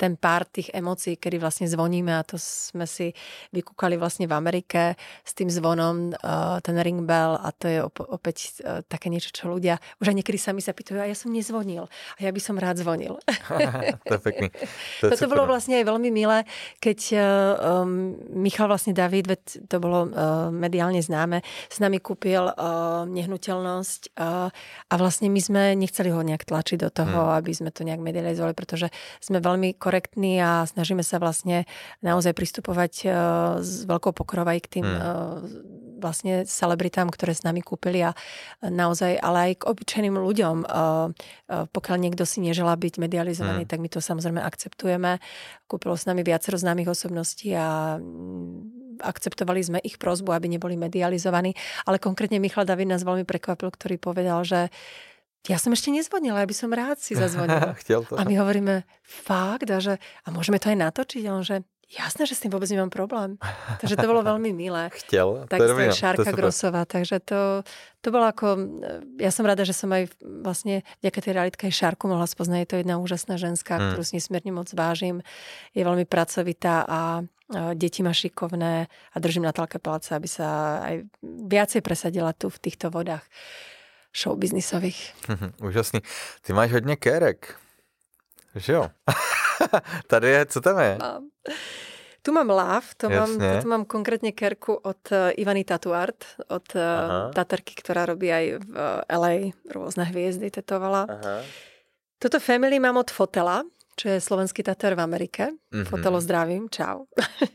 [SPEAKER 1] ten pár tých emócií, kedy vlastne zvoníme a to sme si vykúkali vlastne v Amerike s tým zvonom, ten ring bell a to je opäť také niečo, čo ľudia už aj niekedy sami sa pýtajú, a ja som nezvonil a ja by som rád zvonil.
[SPEAKER 2] To je pekný. To
[SPEAKER 1] Toto bolo vlastne aj veľmi milé, keď um, Michal vlastne David, to bolo uh, mediálne známe, s nami kúpil uh, nehnuteľnosť uh, a vlastne my sme nechceli ho nejak tlačiť do toho, hmm. aby sme to nejak medializovali, pretože sme veľmi korektní a snažíme sa vlastne naozaj pristupovať uh, s veľkou pokorou aj k tým hmm. uh, vlastne celebritám, ktoré s nami kúpili a naozaj, ale aj k obyčajným ľuďom. Uh, uh, pokiaľ niekto si neželá byť medializovaný, hmm. tak my to samozrejme akceptujeme. Kúpilo s nami viacero známych osobností a akceptovali sme ich prosbu, aby neboli medializovaní. Ale konkrétne Michal David nás veľmi prekvapil, ktorý povedal, že ja som ešte nezvonila, ja by som rád si zazvonila. A my hovoríme, fakt? A, že, a môžeme to aj natočiť? A on, že jasné, že s tým vôbec nemám problém. Takže to bolo veľmi milé.
[SPEAKER 2] Chtěl.
[SPEAKER 1] Tak to je Šárka Grosová. Takže to, to bolo ako... Ja som rada, že som aj vlastne vďaka tej realitke aj Šárku mohla spoznať. Je to jedna úžasná ženská, hmm. ktorú si nesmierne moc vážim. Je veľmi pracovitá a deti má šikovné a držím Natálke palce, aby sa aj viacej presadila tu v týchto vodách showbiznisových.
[SPEAKER 2] Úžasný. Ty máš hodně kérek. Že jo? Tady je, co tam je?
[SPEAKER 1] Mám. Tu mám láv, to mám, to mám konkrétne kerku od Ivany Tatuart, od Aha. taterky, ktorá robí aj v el ej rôzne hviezdy, tetovala. Aha. Toto family mám od Fotela, čo je slovenský tater v Amerike. Mm-hmm. Fotelo zdravím, čau.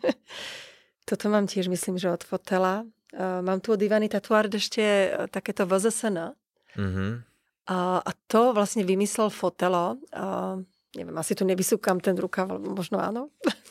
[SPEAKER 1] Toto mám tiež, myslím, že od Fotela. Mám tu od Ivany Tatuart ešte takéto vé zet es en. Mm-hmm. A, a to vlastne vymyslel Fotelo. A, neviem, asi tu nevysúkam ten rukav, alebo možno áno.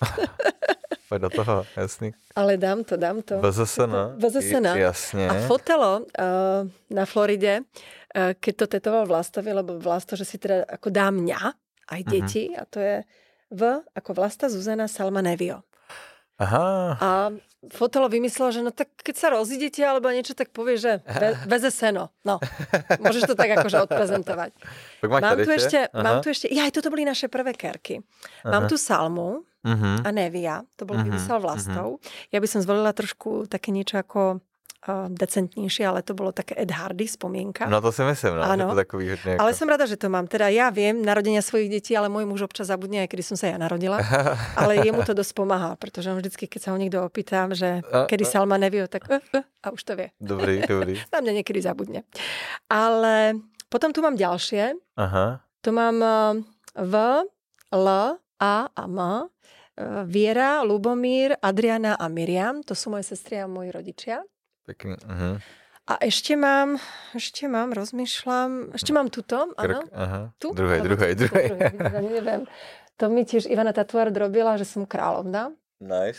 [SPEAKER 2] Poď do toho, jasný.
[SPEAKER 1] Ale dám to, dám to.
[SPEAKER 2] vé zet es en.
[SPEAKER 1] vé zet es en.
[SPEAKER 2] Jasne.
[SPEAKER 1] A Fotelo uh, na Floride, uh, keď to tetoval Vlastovi, lebo Vlasto, že si teda ako dá mňa, aj deti, uh-huh. a to je V ako Vlasta Zuzana Salma Nevio.
[SPEAKER 2] Aha.
[SPEAKER 1] A Fotelo vymyslel, že no tak keď sa rozídete alebo niečo, tak povie, že vé zet es en. No, môžeš to tak akože odprezentovať. Mám tu ešte, mám tu ešte, ja aj toto boli naše prvé kerky. Aha. Mám tu Salmu uh-huh. a Nevia, to bol uh-huh. vymysel Vlastov. Uh-huh. Ja by som zvolila trošku také niečo ako uh, decentnejšie, ale to bolo také Ed Hardy spomienka.
[SPEAKER 2] No to si myslím, no. Áno. To takový hodne ako...
[SPEAKER 1] Ale som rada, že to mám. Teda ja viem narodenia svojich detí, ale môj muž občas zabudne, aj kedy som sa ja narodila. Ale jemu to dosť pomáha, pretože on vždycky, keď sa ho niekto opýtam, že a, kedy a... Salma Nevio, tak uh, uh, a už to vie.
[SPEAKER 2] Dobrý, dobrý.
[SPEAKER 1] Na mňa niekedy zabudne. Ale potom tu mám ďalšie.
[SPEAKER 2] Aha.
[SPEAKER 1] Tu mám uh, V, L, A a M. Uh, Viera, Lubomír, Adriana a Miriam. To sú moje sestry a moji rodičia.
[SPEAKER 2] Pekný. Uh-huh.
[SPEAKER 1] A ešte mám, ešte mám, rozmýšľam, ešte mám tuto, áno.
[SPEAKER 2] Aha.
[SPEAKER 1] Tu?
[SPEAKER 2] Druhej, druhej, druhej.
[SPEAKER 1] Neviem. To mi tiež Ivana Tatuart robila, že som kráľovna.
[SPEAKER 2] Nice.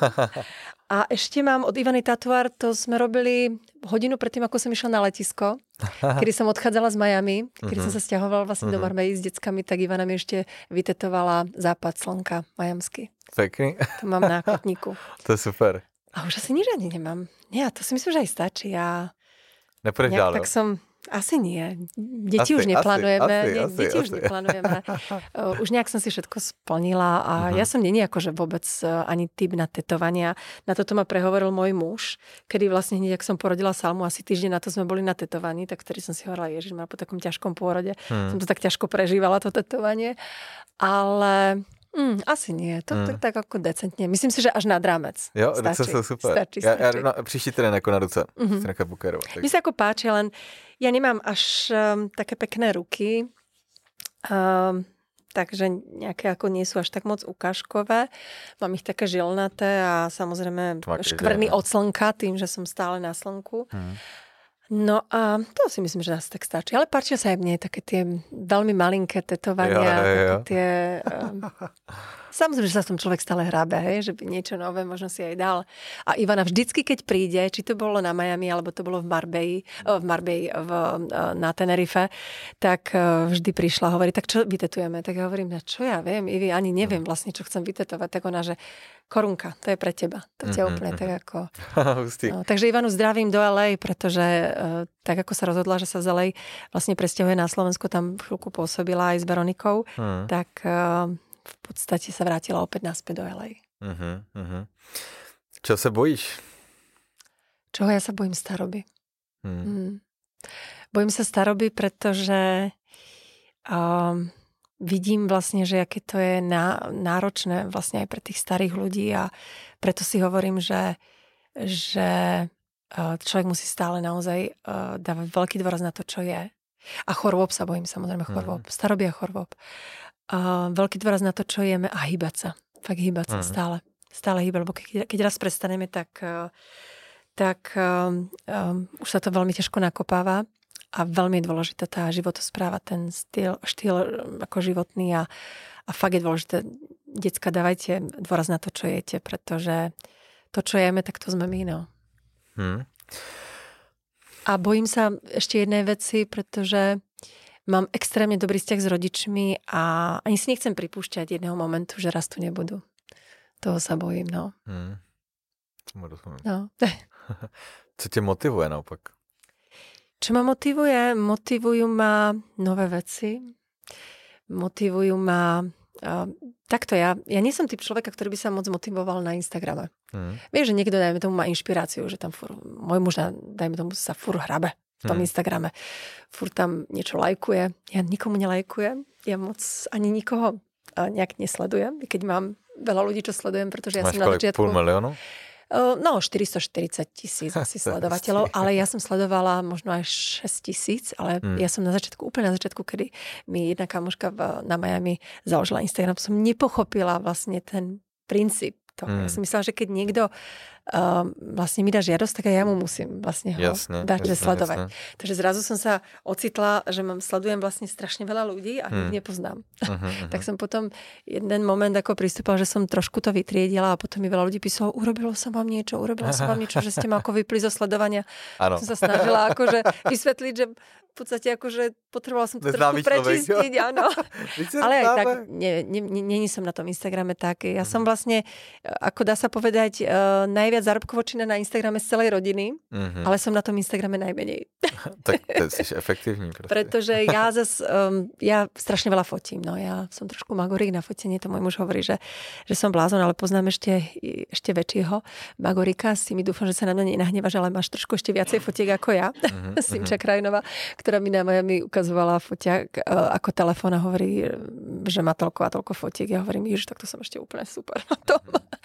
[SPEAKER 1] A ešte mám od Ivany Tatuart, to sme robili hodinu predtým, ako som išla na letisko, kedy som odchádzala z Miami, kedy uh-huh. som sa sťahovala vlastne uh-huh. do Marbei s deckami, tak Ivana mi ešte vytetovala západ slnka majamský.
[SPEAKER 2] Pekný.
[SPEAKER 1] To mám na kotníku.
[SPEAKER 2] To je super.
[SPEAKER 1] A už asi nič ani nemám. Nie, to si myslím, že aj stačí. Ja
[SPEAKER 2] Nepôjdeš ďalej.
[SPEAKER 1] Tak som... Asi nie. Deti
[SPEAKER 2] asi,
[SPEAKER 1] už neplánujeme.
[SPEAKER 2] Asi,
[SPEAKER 1] nie,
[SPEAKER 2] asi,
[SPEAKER 1] deti
[SPEAKER 2] asi.
[SPEAKER 1] už neplánujeme. Uh, už nejak som si všetko splnila a uh-huh. ja som není akože vôbec uh, ani typ na tetovania. Na toto ma prehovoril môj muž, kedy vlastne hneď, ak som porodila Salmu, asi týždeň na to sme boli na tetovaní, tak vtedy som si hovorila, ježiš, ma po takom ťažkom pôrode. Hmm. Som to tak ťažko prežívala, to tetovanie. Ale... Mm, asi nie, to mm. tak, tak ako decentne. Myslím si, že až nad rámec.
[SPEAKER 2] Jo,
[SPEAKER 1] stačí.
[SPEAKER 2] ruce sú super.
[SPEAKER 1] Stačí,
[SPEAKER 2] ja,
[SPEAKER 1] stačí.
[SPEAKER 2] ja na, příští týden ako na ruce. Mm-hmm. Si nechá bukerovať.
[SPEAKER 1] Tak. Mi sa ako páči, len ja nemám až um, také pekné ruky, um, takže nejaké ako nie sú až tak moc ukážkové. Mám ich také žilnaté a samozrejme škvrny od slnka, tým, že som stále na slnku. Mm. No a to si myslím, že nás tak stačí. Ale páčia sa aj mne také tie veľmi malinké tetovania. Jo, jo, jo. Tie, um, samozrejme, že sa v tom človek stále hrabe, hej, že by niečo nové možno si aj dal. A Ivana vždycky, keď príde, či to bolo na Miami, alebo to bolo v Marbei, v Marbei v, na Tenerife, tak vždy prišla a hovorí, tak čo vytetujeme? Tak ja hovorím, čo ja viem, Ivi, ani neviem vlastne, čo chcem vytetovať. Tak ona, že korunka, to je pre teba. To ťa mm-hmm. úplne tak ako... no, takže Ivanu zdravím do el ej, pretože uh, tak ako sa rozhodla, že sa z el ej vlastne presťahuje na Slovensko, tam chvíľku pôsobila aj s Veronikou, mm. tak uh, v podstate sa vrátila opäť naspäť do el ej.
[SPEAKER 2] Uh-huh, uh-huh. Čo sa bojíš?
[SPEAKER 1] Čoho ja sa bojím? Staroby.
[SPEAKER 2] Hmm.
[SPEAKER 1] Mm. Bojím sa staroby, pretože um, vidím vlastne, že aké to je ná, náročné vlastne aj pre tých starých ľudí a preto si hovorím, že, že uh, človek musí stále naozaj uh, dávať veľký dôraz na to, čo je. A chorôb sa bojím, samozrejme chorôb. Mm. Staroby a chorôb. Uh, veľký dôraz na to, čo jeme a hýbať sa. Fakt hýbať sa mm. stále. Stále hýbať, lebo keď, keď raz prestaneme, tak, uh, tak um, um, už sa to veľmi ťažko nakopáva a veľmi je dôležitá tá životospráva, ten styl, štýl ako životný a, a fakt je dôležité. Decka, dávajte dôraz na to, čo jete, pretože to, čo jeme, tak to sme my, no.
[SPEAKER 2] Mm.
[SPEAKER 1] A bojím sa ešte jednej veci, pretože mám extrémne dobrý vzťah s rodičmi a ani si nechcem pripúšťať jedného momentu, že raz tu nebudú. Toho sa bojím, no.
[SPEAKER 2] Hmm. Tomu rozumiem.
[SPEAKER 1] No.
[SPEAKER 2] Co tě motivuje naopak?
[SPEAKER 1] Čo ma motivuje? Motivujú ma nové veci. Motivujú ma... Uh, takto ja, ja nie som typ človeka, ktorý by sa moc motivoval na Instagrame. Hmm. Vieš, že niekto, dajme tomu, má inšpiráciu, že tam fur, môj muž, dajme tomu, sa fur hrabe v tom hmm. Instagrame. Fur tam niečo lajkuje. Ja nikomu nelajkujem. Ja moc ani nikoho uh, nejak nesledujem, keď mám veľa ľudí, čo sledujem, pretože ja
[SPEAKER 2] Máš
[SPEAKER 1] som na začiatku...
[SPEAKER 2] pol miliónu?
[SPEAKER 1] Uh, no, štyristoštyridsať tisíc asi sledovateľov, ale ja som sledovala možno aj šesť tisíc, ale hmm. ja som na začiatku, úplne na začiatku, kedy mi jedna kamoška v, na Miami založila Instagram, som nepochopila vlastne ten princíp toho. Hmm. Ja som myslela, že keď niekto uh, vlastne mi dá žiadosť, tak aj ja mu musím vlastne ho
[SPEAKER 2] jasne,
[SPEAKER 1] dať,
[SPEAKER 2] jasne,
[SPEAKER 1] že sledovať.
[SPEAKER 2] Jasne.
[SPEAKER 1] Takže zrazu som sa ocitla, že mám, sledujem vlastne strašne veľa ľudí a hmm. ich nepoznám. Uh-huh, uh-huh. Tak som potom jeden moment ako pristúpala, že som trošku to vytriedila a potom mi veľa ľudí písalo, urobilo som vám niečo, urobila som vám niečo, že ste ma ako vypli zo sledovania. Ano. Som sa snažila akože vysvetliť, že v podstate akože potrebovala som to trošku prečistiť, áno. Ale aj tak, nie, nie, nie, nie som na tom Instagrame tak. Ja som vlastne, ako dá sa povedať, uh, najviac zárobkovočina na Instagrame z celej rodiny, mm-hmm. ale som na tom Instagrame najmenej.
[SPEAKER 2] Tak to si efektívny. Proste. Pretože
[SPEAKER 1] ja zas, um, ja strašne veľa fotím, no ja som trošku magorík na fotenie, to môj muž hovorí, že, že som blázon, ale poznám ešte, ešte väčšieho magorika, s tým dúfam, že sa na mňa nenahnevaš, ale máš trošku ešte viacej fotiek ako ja, mm-hmm. Simča Krajinová, ktorá mi na Miami ukazovala foťák ako telefón a hovorí, že má toľko a toľko fotiek. Ja hovorím, ježiš, tak to som ešte úplne super na tom.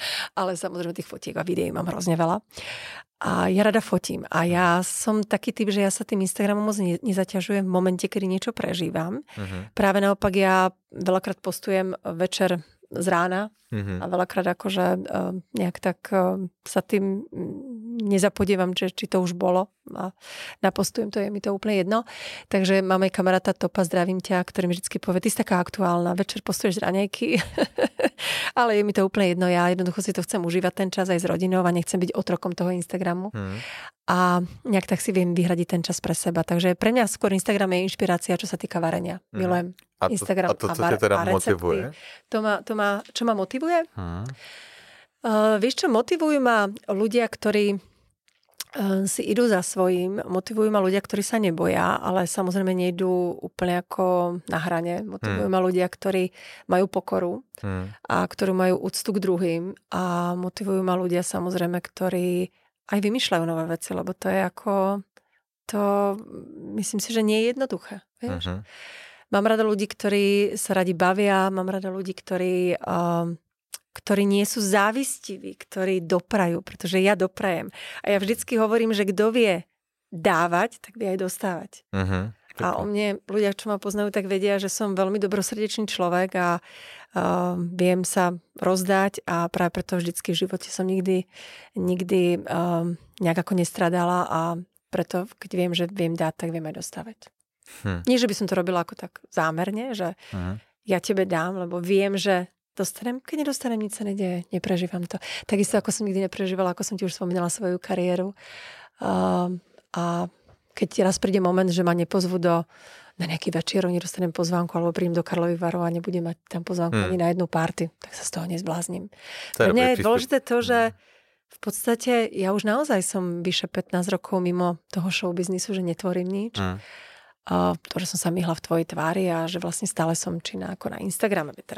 [SPEAKER 1] Ale samozrejme tých fotiek a videí mám hrozne veľa. A ja rada fotím. A ja som taký typ, že ja sa tým Instagramom moc nezaťažujem v momente, kedy niečo prežívam. Uh-huh. Práve naopak ja veľakrát postujem večer z rána mm-hmm. a veľakrát akože uh, nejak tak uh, sa tým nezapodievam, že, či to už bolo a napostujem, to je mi to úplne jedno. Takže máme kamaráta Topa, zdravím ťa, ktorý mi vždycky povie, ty si taká aktuálna, večer postuješ raňajky, ale je mi to úplne jedno, ja jednoducho si to chcem užívať ten čas aj s rodinou a nechcem byť otrokom toho Instagramu. Mm. A nejak tak si viem vyhradiť ten čas pre seba. Takže pre mňa skôr Instagram je inšpirácia, čo sa týka varenia. Mm. Milujem
[SPEAKER 2] a to,
[SPEAKER 1] Instagram
[SPEAKER 2] a to, co a, var- ťa teda a motivuje?
[SPEAKER 1] To ma, to ma, čo ma motivuje?
[SPEAKER 2] Mm.
[SPEAKER 1] Uh, vieš čo, motivujú ma ľudia, ktorí uh, si idú za svojím, motivujú ma ľudia, ktorí sa neboja, ale samozrejme nejdú úplne ako na hrane. Motivujú mm. ma ľudia, ktorí majú pokoru mm. a ktorí majú úctu k druhým a motivujú ma ľudia samozrejme, ktorí aj vymýšľajú nové veci, lebo to je ako, to myslím si, že nie je jednoduché. Vieš? Uh-huh. Mám rada ľudí, ktorí sa radi bavia, mám rada ľudí, ktorí, um, ktorí nie sú závistiví, ktorí doprajú, pretože ja doprajem. A ja vždycky hovorím, že kto vie dávať, tak vie aj dostávať. Uh-huh. A o mne ľudia, čo ma poznajú, tak vedia, že som veľmi dobrosrdečný človek a uh, viem sa rozdať a práve preto vždycky v živote som nikdy, nikdy uh, nejak ako nestradala a preto, keď viem, že viem dať, tak viem aj dostávať. Hm. Nie, že by som to robila ako tak zámerne, že uh-huh. ja tebe dám, lebo viem, že dostanem, keď nedostanem, nič sa nedeje, neprežívam to. Takisto ako som nikdy neprežívala, ako som ti už spomínala, svoju kariéru. Uh, a keď raz príde moment, že ma nepozvu do, na nejaký večierov, nedostanem pozvánku, alebo prídem do Karlových Varov a nebudem mať tam pozvánku hmm. ani na jednu party, tak sa z toho nezblázním. Pre mňa je dôležité to, že v podstate ja už naozaj som vyše pätnásť rokov mimo toho showbiznisu, že netvorím nič. Hmm. Uh, to, že som sa myhla v tvojej tvári a že vlastne stále som činná ako na Instagrame. Teraz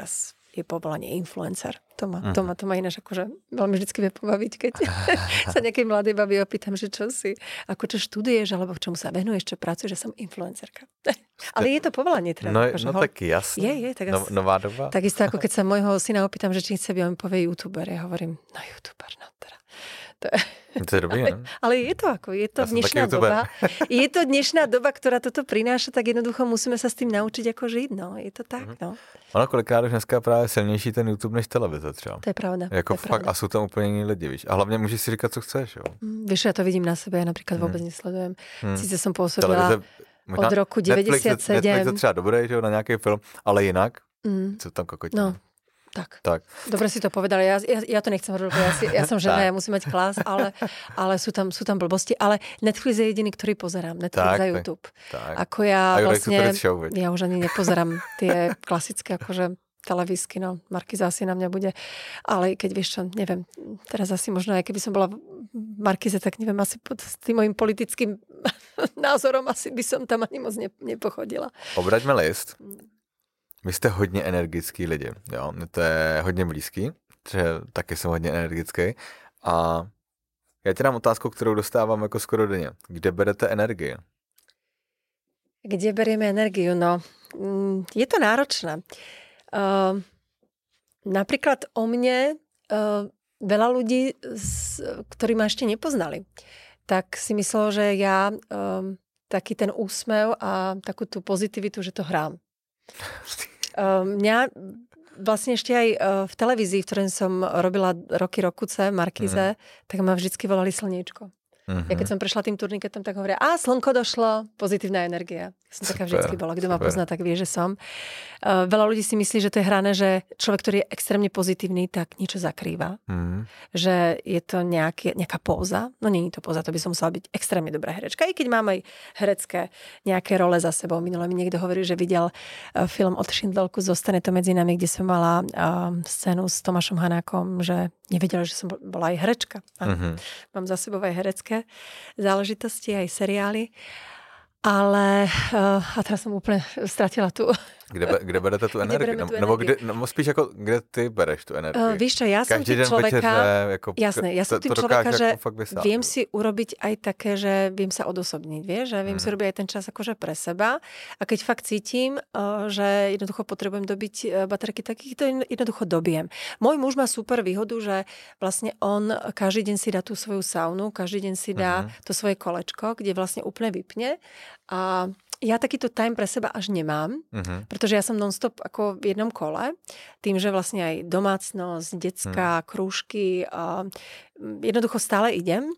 [SPEAKER 1] je povolanie influencer. To ma, uh-huh. to ma, to ma ináč akože veľmi vždycky vie pobaviť, keď sa nejakej mladej babi opýtam, že čo si, ako čo študuješ, alebo čomu sa venuješ, čo pracuješ, že som influencerka. Ale je to povolanie teda.
[SPEAKER 2] No,
[SPEAKER 1] akože,
[SPEAKER 2] no tak jasne.
[SPEAKER 1] Je, je. Tak
[SPEAKER 2] no, nová doba.
[SPEAKER 1] Takisto ako keď sa môjho syna opýtam, že či chce byť, on povie youtuber. Ja hovorím, no youtuber, no teda. To je,
[SPEAKER 2] to je dobrý,
[SPEAKER 1] ale, ale je to ako, je to
[SPEAKER 2] ja
[SPEAKER 1] dnešná doba. Je to dnešná doba, ktorá toto prináša, tak jednoducho musíme sa s tým naučiť, ako žiť, no. Je to tak, mm-hmm. no.
[SPEAKER 2] Ono kolikrát už dneska právě silnější ten YouTube než televize třeba.
[SPEAKER 1] To je pravda.
[SPEAKER 2] Jako
[SPEAKER 1] je
[SPEAKER 2] fakt,
[SPEAKER 1] pravda.
[SPEAKER 2] A jsou tam úplně jiní lidi, víš. A hlavně můžeš si říkat, co chceš, jo.
[SPEAKER 1] Mm, víš, já to vidím na sebe, já například mm. vůbec nesledujem. Mm. Sice jsem působila
[SPEAKER 2] televize,
[SPEAKER 1] od roku deväťdesiatsedem.
[SPEAKER 2] Netflix, Netflix je třeba dobrý, že jo, na nějaký film, ale jinak, mm. co tam kokotí.
[SPEAKER 1] No. Tak.
[SPEAKER 2] tak.
[SPEAKER 1] Dobre si to povedala. Ja, ja, ja to nechcem hovoriť, ja, si, ja som žena, ja musím mať klas, ale, ale sú, tam, sú tam blbosti. Ale Netflix je jediný, ktorý pozerám. Netflix tak, a YouTube.
[SPEAKER 2] Tak.
[SPEAKER 1] Ako ja
[SPEAKER 2] a
[SPEAKER 1] vlastne...
[SPEAKER 2] Show,
[SPEAKER 1] ja už ani nepozerám tie klasické akože televízky, no. Markiza asi na mňa bude. Ale keď vieš čo, neviem, teraz asi možno aj keby som bola v Markize, tak neviem, asi pod tým mojim politickým názorom asi by som tam ani moc nepochodila.
[SPEAKER 2] Obraťme list. Vy jste hodně energický lidi, jo, to je hodně blízký, že taky jsem hodně energický a já ti dám otázku, kterou dostávám jako skoro denně. Kde berete energii?
[SPEAKER 1] Kde berieme energiu? No, je to náročné. Uh, napríklad o mne uh, veľa ľudí, ktorí ma ešte nepoznali, tak si myslelo, že ja um, taký ten úsmev a takú tú pozitivitu, že to hrám. Mňa vlastne ešte aj v televízii, v ktorej som robila roky rokuce v Markize, mm. tak ma vždycky volali Slniečko. Mm-hmm. Ja keď som prešla tým turniketom, tak hovoria, a slnko došlo, pozitívna energia. Ja som taká vždycky bola. Kto ma pozná, tak vie, že som. Uh, veľa ľudí si myslí, že to je hrané, že človek, ktorý je extrémne pozitívny, tak niečo zakrýva. Mm. Že je to nejaký, nejaká póza. No nie je to póza, to by som musela byť extrémne dobrá herečka. I keď mám aj herecké nejaké role za sebou. Minule mi niekto hovorí, že videl uh, film od Šindlelku Zostane to medzi nami, kde som mala uh, scénu s Tomášom Hanákom, že nevedela, že som bola aj herečka. Mm-hmm. Mám za sebou aj herecké záležitosti, aj seriály. Ale, uh, a teraz som úplne stratila tu.
[SPEAKER 2] Kde, kde berete tu energii?
[SPEAKER 1] Tu
[SPEAKER 2] Nebo kde, no, spíš jako, kde ty bereš tu energii? Uh,
[SPEAKER 1] víš čo, ja som typ človeka, večeře, jako, jasné, ja som typ človeka, že vysát, viem si urobiť aj také, že viem sa odosobniť, vieš, že viem hmm. si urobiť aj ten čas akože pre seba a keď fakt cítim, uh, že jednoducho potrebujem dobiť baterky, tak ich to jednoducho dobijem. Môj muž má super výhodu, že vlastne on každý deň si dá tú svoju saunu, každý deň si dá hmm. to svoje kolečko, kde vlastne úplne vypne a ja takýto time pre seba až nemám, uh-huh. pretože ja som non-stop ako v jednom kole, tým, že vlastne aj domácnosť, detská, uh-huh. krúžky, uh, jednoducho stále idem.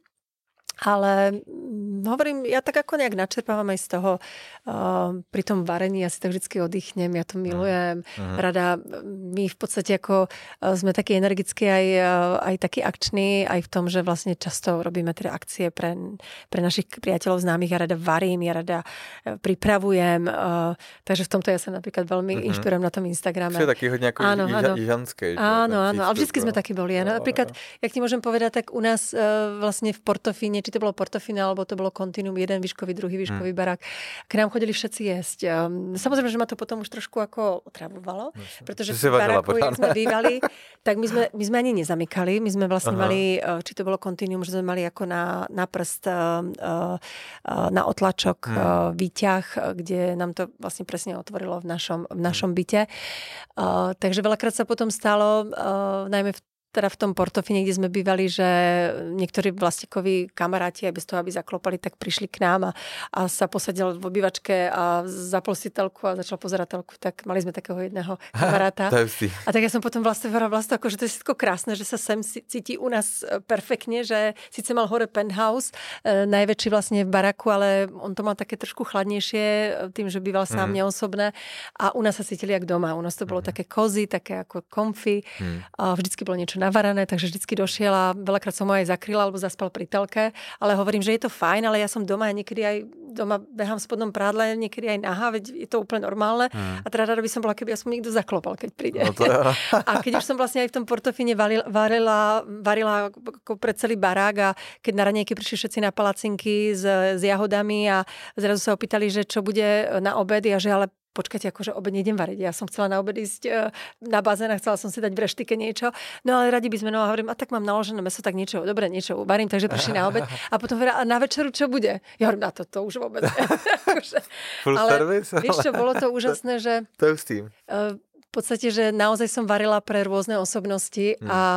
[SPEAKER 1] Ale hovorím, ja tak ako nejak načerpávam aj z toho uh, pri tom varení, ja si tak vždycky oddychnem, ja to milujem. Uh-huh. Rada, my v podstate ako uh, sme takí energickí aj, uh, aj takí akční, aj v tom, že vlastne často robíme teda akcie pre, pre našich priateľov známych. Ja rada varím, ja rada uh, pripravujem. Uh, takže v tomto ja sa napríklad veľmi uh-huh. inšpirujem na tom Instagrame.
[SPEAKER 2] To je taký hodne ako áno, jiža, jižanský.
[SPEAKER 1] Áno, áno, ale vždycky sme takí boli. Ja, napríklad, jak ti môžem povedať, tak u nás uh, vlastne v Portofíne, či to bolo Portofino, alebo to bolo Continuum, jeden výškový, druhý výškový hmm. barák. K nám chodili všetci jesť. Samozrejme, že ma to potom už trošku ako otravovalo, pretože v baráku, jak sme bývali, tak my sme, my sme ani nezamykali. My sme vlastne Aha. mali, či to bolo Continuum, že sme mali ako na, na prst, na otlačok hmm. výťah, kde nám to vlastne presne otvorilo v našom, v našom byte. Takže veľakrát sa potom stalo, najmä v teda v tom Portofine, kde sme bývali, že niektorí vlastníkoví kamaráti aj bez toho, aby zaklopali, tak prišli k nám a, a sa posadil v obývačke a zapol si telku a začal pozerať telku, tak mali sme takého jedného kamaráta. A tak ja som potom vlastne hovorila vlastne ako, že to je všetko krásne, že sa sem cíti u nás perfektne, že síce mal hore penthouse, e, najväčší vlastne v baraku, ale on to mal také trošku chladnejšie tým, že býval sám mm. neosobné a u nás sa cítili jak doma. U nás to bolo mm. také cozy, také ako comfy mm. a vždycky bolo niečo navarané, takže vždycky došiel a veľakrát som ho aj zakryla alebo zaspal pri telke, ale hovorím, že je to fajn, ale ja som doma a niekedy aj doma behám v spodnom prádle, niekedy aj nahá, veď je to úplne normálne hmm. a teda rada by som bola, keby ja som niekto zaklopal, keď príde. No to a keď už som vlastne aj v tom Portofine varila, varila ako pre celý barák a keď na raňajky prišli všetci na palacinky s, s jahodami a zrazu sa opýtali, že čo bude na obed a že ale počkajte, akože obed nejdem variť. Ja som chcela na obed ísť na bazén a chcela som si dať v reštike niečo. No ale radi by sme, no a hovorím, a tak mám naložené mäso, tak niečo, dobre, niečo uvarím, takže prišli na obed. A potom hovorím, a na večeru čo bude? Ja hovorím, na to, to už vôbec.
[SPEAKER 2] Full
[SPEAKER 1] ale
[SPEAKER 2] service?
[SPEAKER 1] Vieš čo, bolo to úžasné, že
[SPEAKER 2] to je s tým.
[SPEAKER 1] v podstate, že naozaj som varila pre rôzne osobnosti hmm. a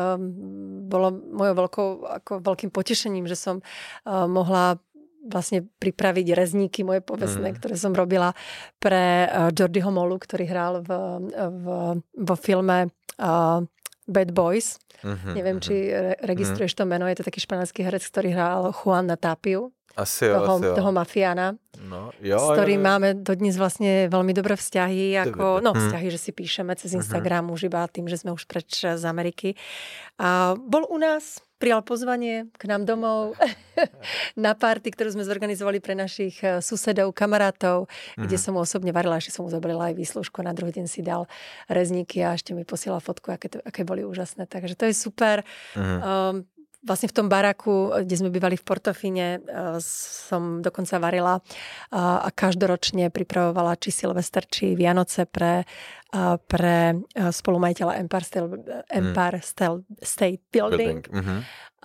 [SPEAKER 1] um, bolo mojou veľkou, ako veľkým potešením, že som uh, mohla vlastne pripraviť rezníky moje povestné, mm. ktoré som robila pre uh, Jordyho Mollu, ktorý hral v, v, vo filme uh, Bad Boys. Mm-hmm, Neviem, mm-hmm. či re- registruješ to meno. Je to taký španielský herec, ktorý hral Juana Tapiu.
[SPEAKER 2] Asi jo,
[SPEAKER 1] toho,
[SPEAKER 2] asi jo.
[SPEAKER 1] toho mafiána,
[SPEAKER 2] no, jo,
[SPEAKER 1] s ktorým
[SPEAKER 2] jo, jo.
[SPEAKER 1] máme dodnes vlastne veľmi dobré vzťahy, ako, no vzťahy, že si píšeme cez Instagram už iba tým, že sme už preč z Ameriky. A bol u nás, prijal pozvanie k nám domov na party, ktorú sme zorganizovali pre našich susedov, kamarátov, mm. kde som mu osobne varila, ešte som mu zobrala aj výslužku, na druhý deň si dal rezníky a ešte mi posielal fotku, aké, to, aké boli úžasné. Takže to je super. Mm. Um, Vlastne v tom baraku, kde sme bývali v Portofine, som dokonca varila a každoročne pripravovala či Silvester, či Vianoce pre, pre spolumajiteľa Empire State, Empire State Building. Mm-hmm.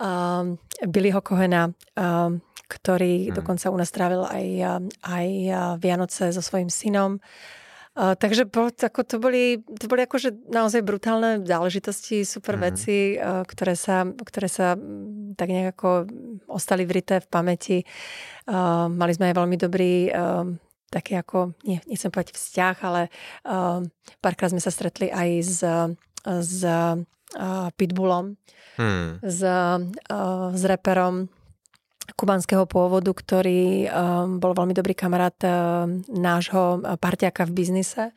[SPEAKER 1] Billyho Cohena, ktorý mm. dokonca u nás trávil aj, aj Vianoce so svojím synom. Uh, takže bol, ako to, boli, to boli akože naozaj brutálne záležitosti, super mm-hmm. veci, uh, ktoré, sa, ktoré sa tak nejako ostali vrité v pamäti. Uh, mali sme aj veľmi dobrý, uh, taký ako, nie, nechcem povedať vzťah, ale uh, párkrát sme sa stretli aj s, s uh, Pitbullom, mm. s, uh, s reperom kubanského pôvodu, ktorý um, bol veľmi dobrý kamarát um, nášho parťáka v biznise.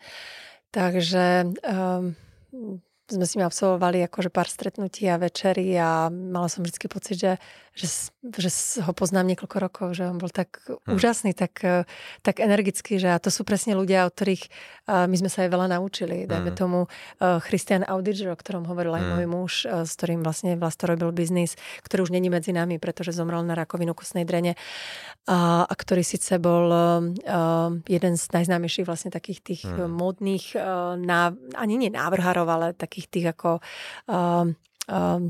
[SPEAKER 1] Takže um, sme s ním absolvovali akože pár stretnutí a večerí a mala som vždycky pocit, že, že, že ho poznám niekoľko rokov, že on bol tak hmm. úžasný, tak, tak energický, že a to sú presne ľudia, od ktorých uh, my sme sa aj veľa naučili. Dajme hmm. tomu uh, Christian Audiger, o ktorom hovoril aj hmm. môj muž, uh, s ktorým vlastne vlastne robil biznis, ktorý už není medzi nami, pretože zomrel na rakovinu kostnej drene a, a ktorý síce bol uh, jeden z najznámejších vlastne takých tých hmm. módnych uh, ná, ani nie návrhárov, ale takých tých ako uh, uh, uh,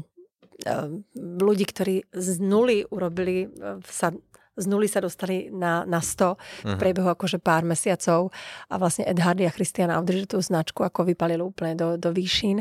[SPEAKER 1] ľudí, ktorí z nuly urobili uh, sa z nuly sa dostali na, na sto uh-huh. v priebehu akože pár mesiacov a vlastne Ed Hardy a Christian Audiger tú značku ako vypalili úplne do, do výšin.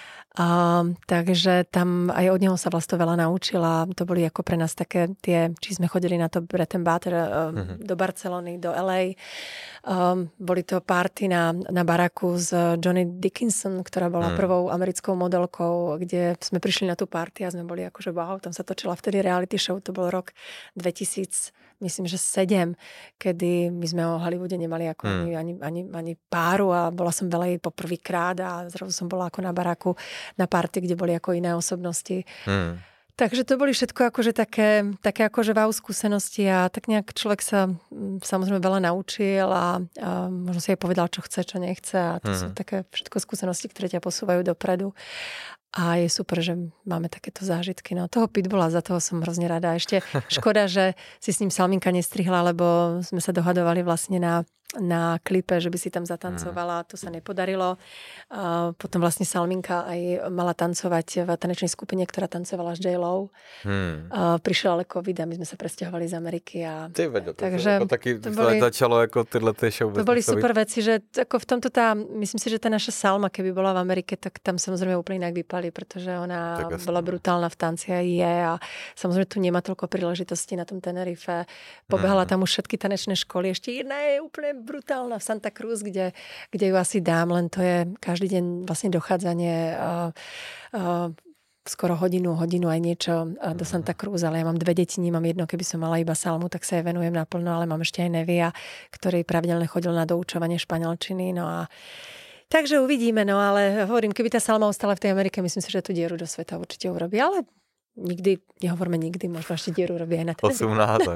[SPEAKER 1] Uh, takže tam aj od neho sa vlastne veľa naučila. To boli ako pre nás také tie, či sme chodili na to Bread and Butter uh, uh-huh. do Barcelony, do el ej. Um, boli to party na, na baraku s Johnny Dickinson, ktorá bola uh-huh. prvou americkou modelkou, kde sme prišli na tú party a sme boli akože wow, tam sa točila vtedy reality show, to bol rok dvetisíc, myslím, že sedem, kedy my sme o Hollywoode nemali ako hmm. ani, ani, ani páru a bola som veľa jej poprvýkrát a zrazu som bola ako na baraku na party, kde boli ako iné osobnosti. Hmm. Takže to boli všetko akože také, také akože wow skúsenosti a tak nejak človek sa samozrejme veľa naučil a, a možno si aj povedal, čo chce, čo nechce a to hmm. sú také všetko skúsenosti, ktoré ťa posúvajú dopredu. A je super, že máme takéto zážitky. No toho Pitbulla, za toho som hrozne rada. Ešte škoda, že si s ním Salminka nestrihla, lebo sme sa dohadovali vlastne na, na klipe, že by si tam zatancovala. To sa nepodarilo. A potom vlastne Salminka aj mala tancovať v tanečnej skupine, ktorá tancovala s J-Lo. Hmm. A prišiel ale COVID a my sme sa presťahovali z Ameriky. A...
[SPEAKER 2] Ty veď,
[SPEAKER 1] takže
[SPEAKER 2] to taky
[SPEAKER 1] to boli,
[SPEAKER 2] začalo ako tyhle tie show.
[SPEAKER 1] To boli super veci, že ako v tomto tá, myslím si, že tá naša Salma, keby bola v Amerike, tak tam samozrejme úplne inak vypali, pretože ona bola brutálna v tanci a je a samozrejme tu nemá toľko príležitostí na tom Tenerife. Pobehala mm. tam už všetky tanečné školy. Ešte jedna je úplne brutálna v Santa Cruz, kde, kde ju asi dám, len to je každý deň vlastne dochádzanie uh, uh, skoro hodinu, hodinu aj niečo uh, do Santa Cruz, ale ja mám dve deti, nemám jedno, keby som mala iba Salmu, tak sa jej venujem naplno, ale mám ešte aj Nevia, ktorý pravidelne chodil na doučovanie španielčiny, no a takže uvidíme, no ale hovorím, keby tá Salma ostala v tej Amerike, myslím si, že tú dieru do sveta určite urobí, ale nikdy, nehovorme nikdy, možno ešte dieru robí aj na ten.
[SPEAKER 2] osemnásť.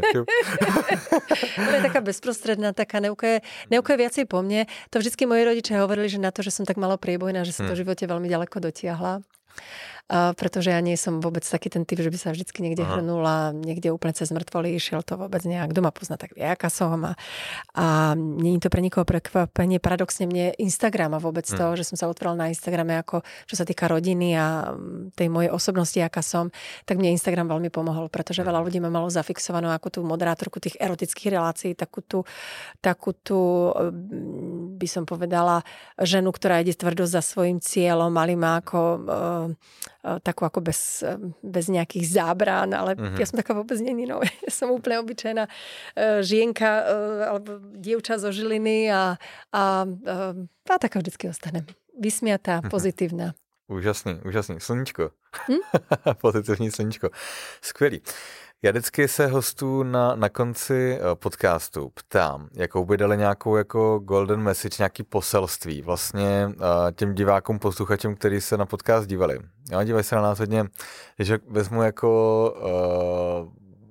[SPEAKER 1] To je taká bezprostredná, taká neuka je, neuka je viacej po mne. To vždycky moji rodičia hovorili, že na to, že som tak malo priebojná, že som to v živote veľmi ďaleko dotiahla. uh, pretože ja nie som vôbec taký ten typ, že by sa vždycky niekde
[SPEAKER 2] Aha.
[SPEAKER 1] hrnul a niekde úplne cez mŕtvoly išiel, to vôbec nejak. Kto ma pozná, tak vie, aká som a, a nie je to pre nikoho prekvapenie. Paradoxne mne Instagram a vôbec to, hmm. že som sa otvorila na Instagrame, ako čo sa týka rodiny a tej mojej osobnosti, aká som, tak mne Instagram veľmi pomohol, pretože veľa ľudí ma malo zafixovanú ako tú moderátorku tých erotických relácií, takú tú, takú tú, by som povedala, ženu, ktorá ide tvrdo za svojím cieľom, mali ma ako uh, uh, takú ako bez, uh, bez nejakých zábrán, ale mm-hmm. ja som taká vôbec není, no. Ja som úplne obyčajná uh, žienka uh, alebo dievča zo Žiliny a, a, uh, a taká vždycky ostanem. Vysmiatá, mm-hmm. pozitívna.
[SPEAKER 2] Úžasný, úžasný. Sluníčko.
[SPEAKER 1] Hm?
[SPEAKER 2] Pozitivní sluníčko. Skvělý. Já vždycky se hostů na, na konci podcastu ptám, jakou by dali nějakou jako golden message, nějaký poselství vlastně těm divákům, posluchačům, kteří se na podcast dívali. Já dívají se na nás hodně, že vezmu jako uh,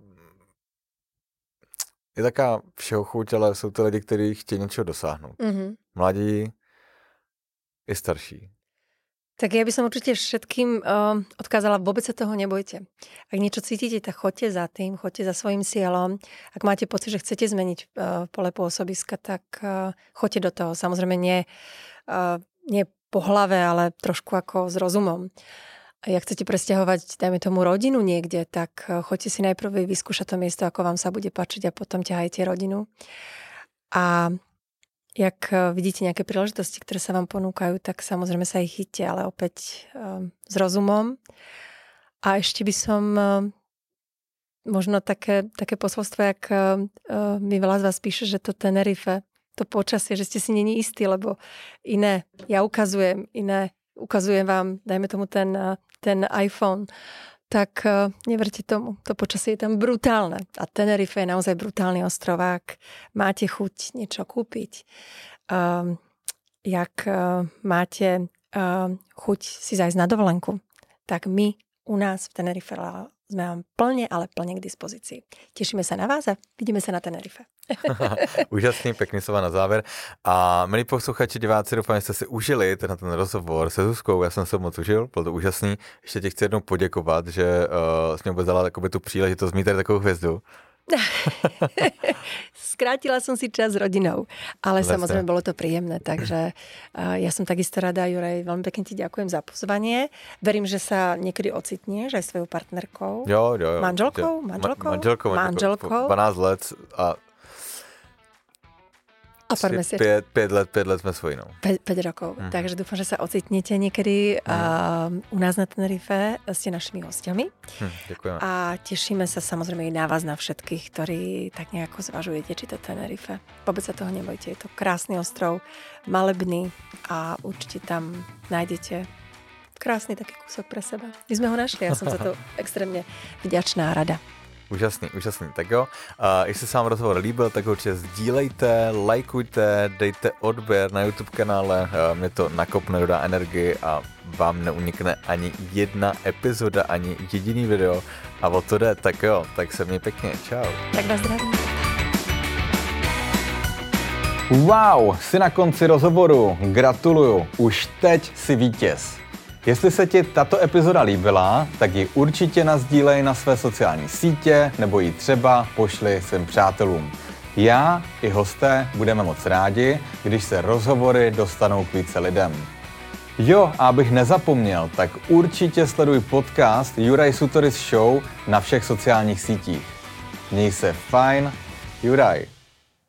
[SPEAKER 2] je taká všeho chuť, ale jsou to lidi, kteří chtějí něčeho dosáhnout. Mm-hmm. Mladí i starší.
[SPEAKER 1] Tak ja by som určite všetkým uh, odkázala, vôbec sa toho nebojte. Ak niečo cítite, tak choďte za tým, choďte za svojím cieľom. Ak máte pocit, že chcete zmeniť uh, pole pôsobiska, tak uh, choďte do toho. Samozrejme nie, uh, nie po hlave, ale trošku ako s rozumom. A ak chcete presťahovať, dajme tomu, rodinu niekde, tak uh, choďte si najprv vyskúšať to miesto, ako vám sa bude páčiť a potom ťahajte rodinu. A jak vidíte nejaké príležitosti, ktoré sa vám ponúkajú, tak samozrejme sa ich chyťte, ale opäť um, s rozumom. A ešte by som um, možno také, také posolstvo, jak um, mi veľa z vás píše, že to Tenerife, to počasie, že ste si není istí, lebo iné, ja ukazujem, iné, ukazujem vám, dajme tomu ten, ten iPhone, tak uh, neverte tomu. To počasie je tam brutálne. A Tenerife je naozaj brutálny ostrov. Ak máte chuť niečo kúpiť, um, jak uh, máte uh, chuť si zajsť na dovolenku, tak my u nás v Tenerife sme vám plne, ale plne k dispozícii. Tešíme sa na vás a vidíme sa na Tenerife.
[SPEAKER 2] Úžasný, pěkný slova na závěr. A milí posluchači, diváci, doufám, že jste si užili ten, ten rozhovor se Zuzkou. Já jsem se moc užil, bylo to úžasný. Ještě ti chci jednou poděkovat, že uh, jsi mě vůbec dala tu příležitost mít tady takovou hvězdu.
[SPEAKER 1] Skrátila som si čas s rodinou, ale Lesne. Samozrejme bolo to príjemné, takže uh, ja som takisto rada, Juraj, veľmi pekne ti ďakujem za pozvanie. Verím, že sa niekedy ocitneš aj svojou partnerkou.
[SPEAKER 2] Jo, jo, jo.
[SPEAKER 1] Manželkou? Manželkou?
[SPEAKER 2] Ma- manželkou.
[SPEAKER 1] Manželkou.
[SPEAKER 2] dvanáct let a
[SPEAKER 1] A pár mesiacov.
[SPEAKER 2] Pět, pět let, pět let jsme svojí, no.
[SPEAKER 1] Pě, pět rokov. Mm. Takže dúfam, že sa ocitnete niekedy mm. uh, u nás na Tenerife. Ste našimi hostiami.
[SPEAKER 2] Hm, ďakujeme.
[SPEAKER 1] A tešíme sa samozrejme i na vás, na všetkých, ktorí tak nejako zvažujete, či to Tenerife. Vôbec sa toho nebojte. Je to krásny ostrov, malebný a určite tam nájdete krásny taký kúsok pre seba. My sme ho našli, ja som za to extrémne vďačná a rada.
[SPEAKER 2] Úžasný, úžasný. Tak jo, a jestli se vám rozhovor líbil, tak ho určitě sdílejte, lajkujte, dejte odběr na YouTube kanále, mě to nakopne, dodá energii a vám neunikne ani jedna epizoda, ani jediný video a o to jde, tak jo, tak se měj pěkně, čau.
[SPEAKER 1] Tak vás zdravím.
[SPEAKER 4] Wow, jsi na konci rozhovoru, gratuluju, už teď jsi vítěz. Jestli se ti tato epizoda líbila, tak ji určitě nasdílej na své sociální sítě nebo ji třeba pošli svým přátelům. Já i hosté budeme moc rádi, když se rozhovory dostanou k více lidem. Jo, a abych nezapomněl, tak určitě sleduj podcast Juraj Sutoris Show na všech sociálních sítích. Měj se fajn, Juraj.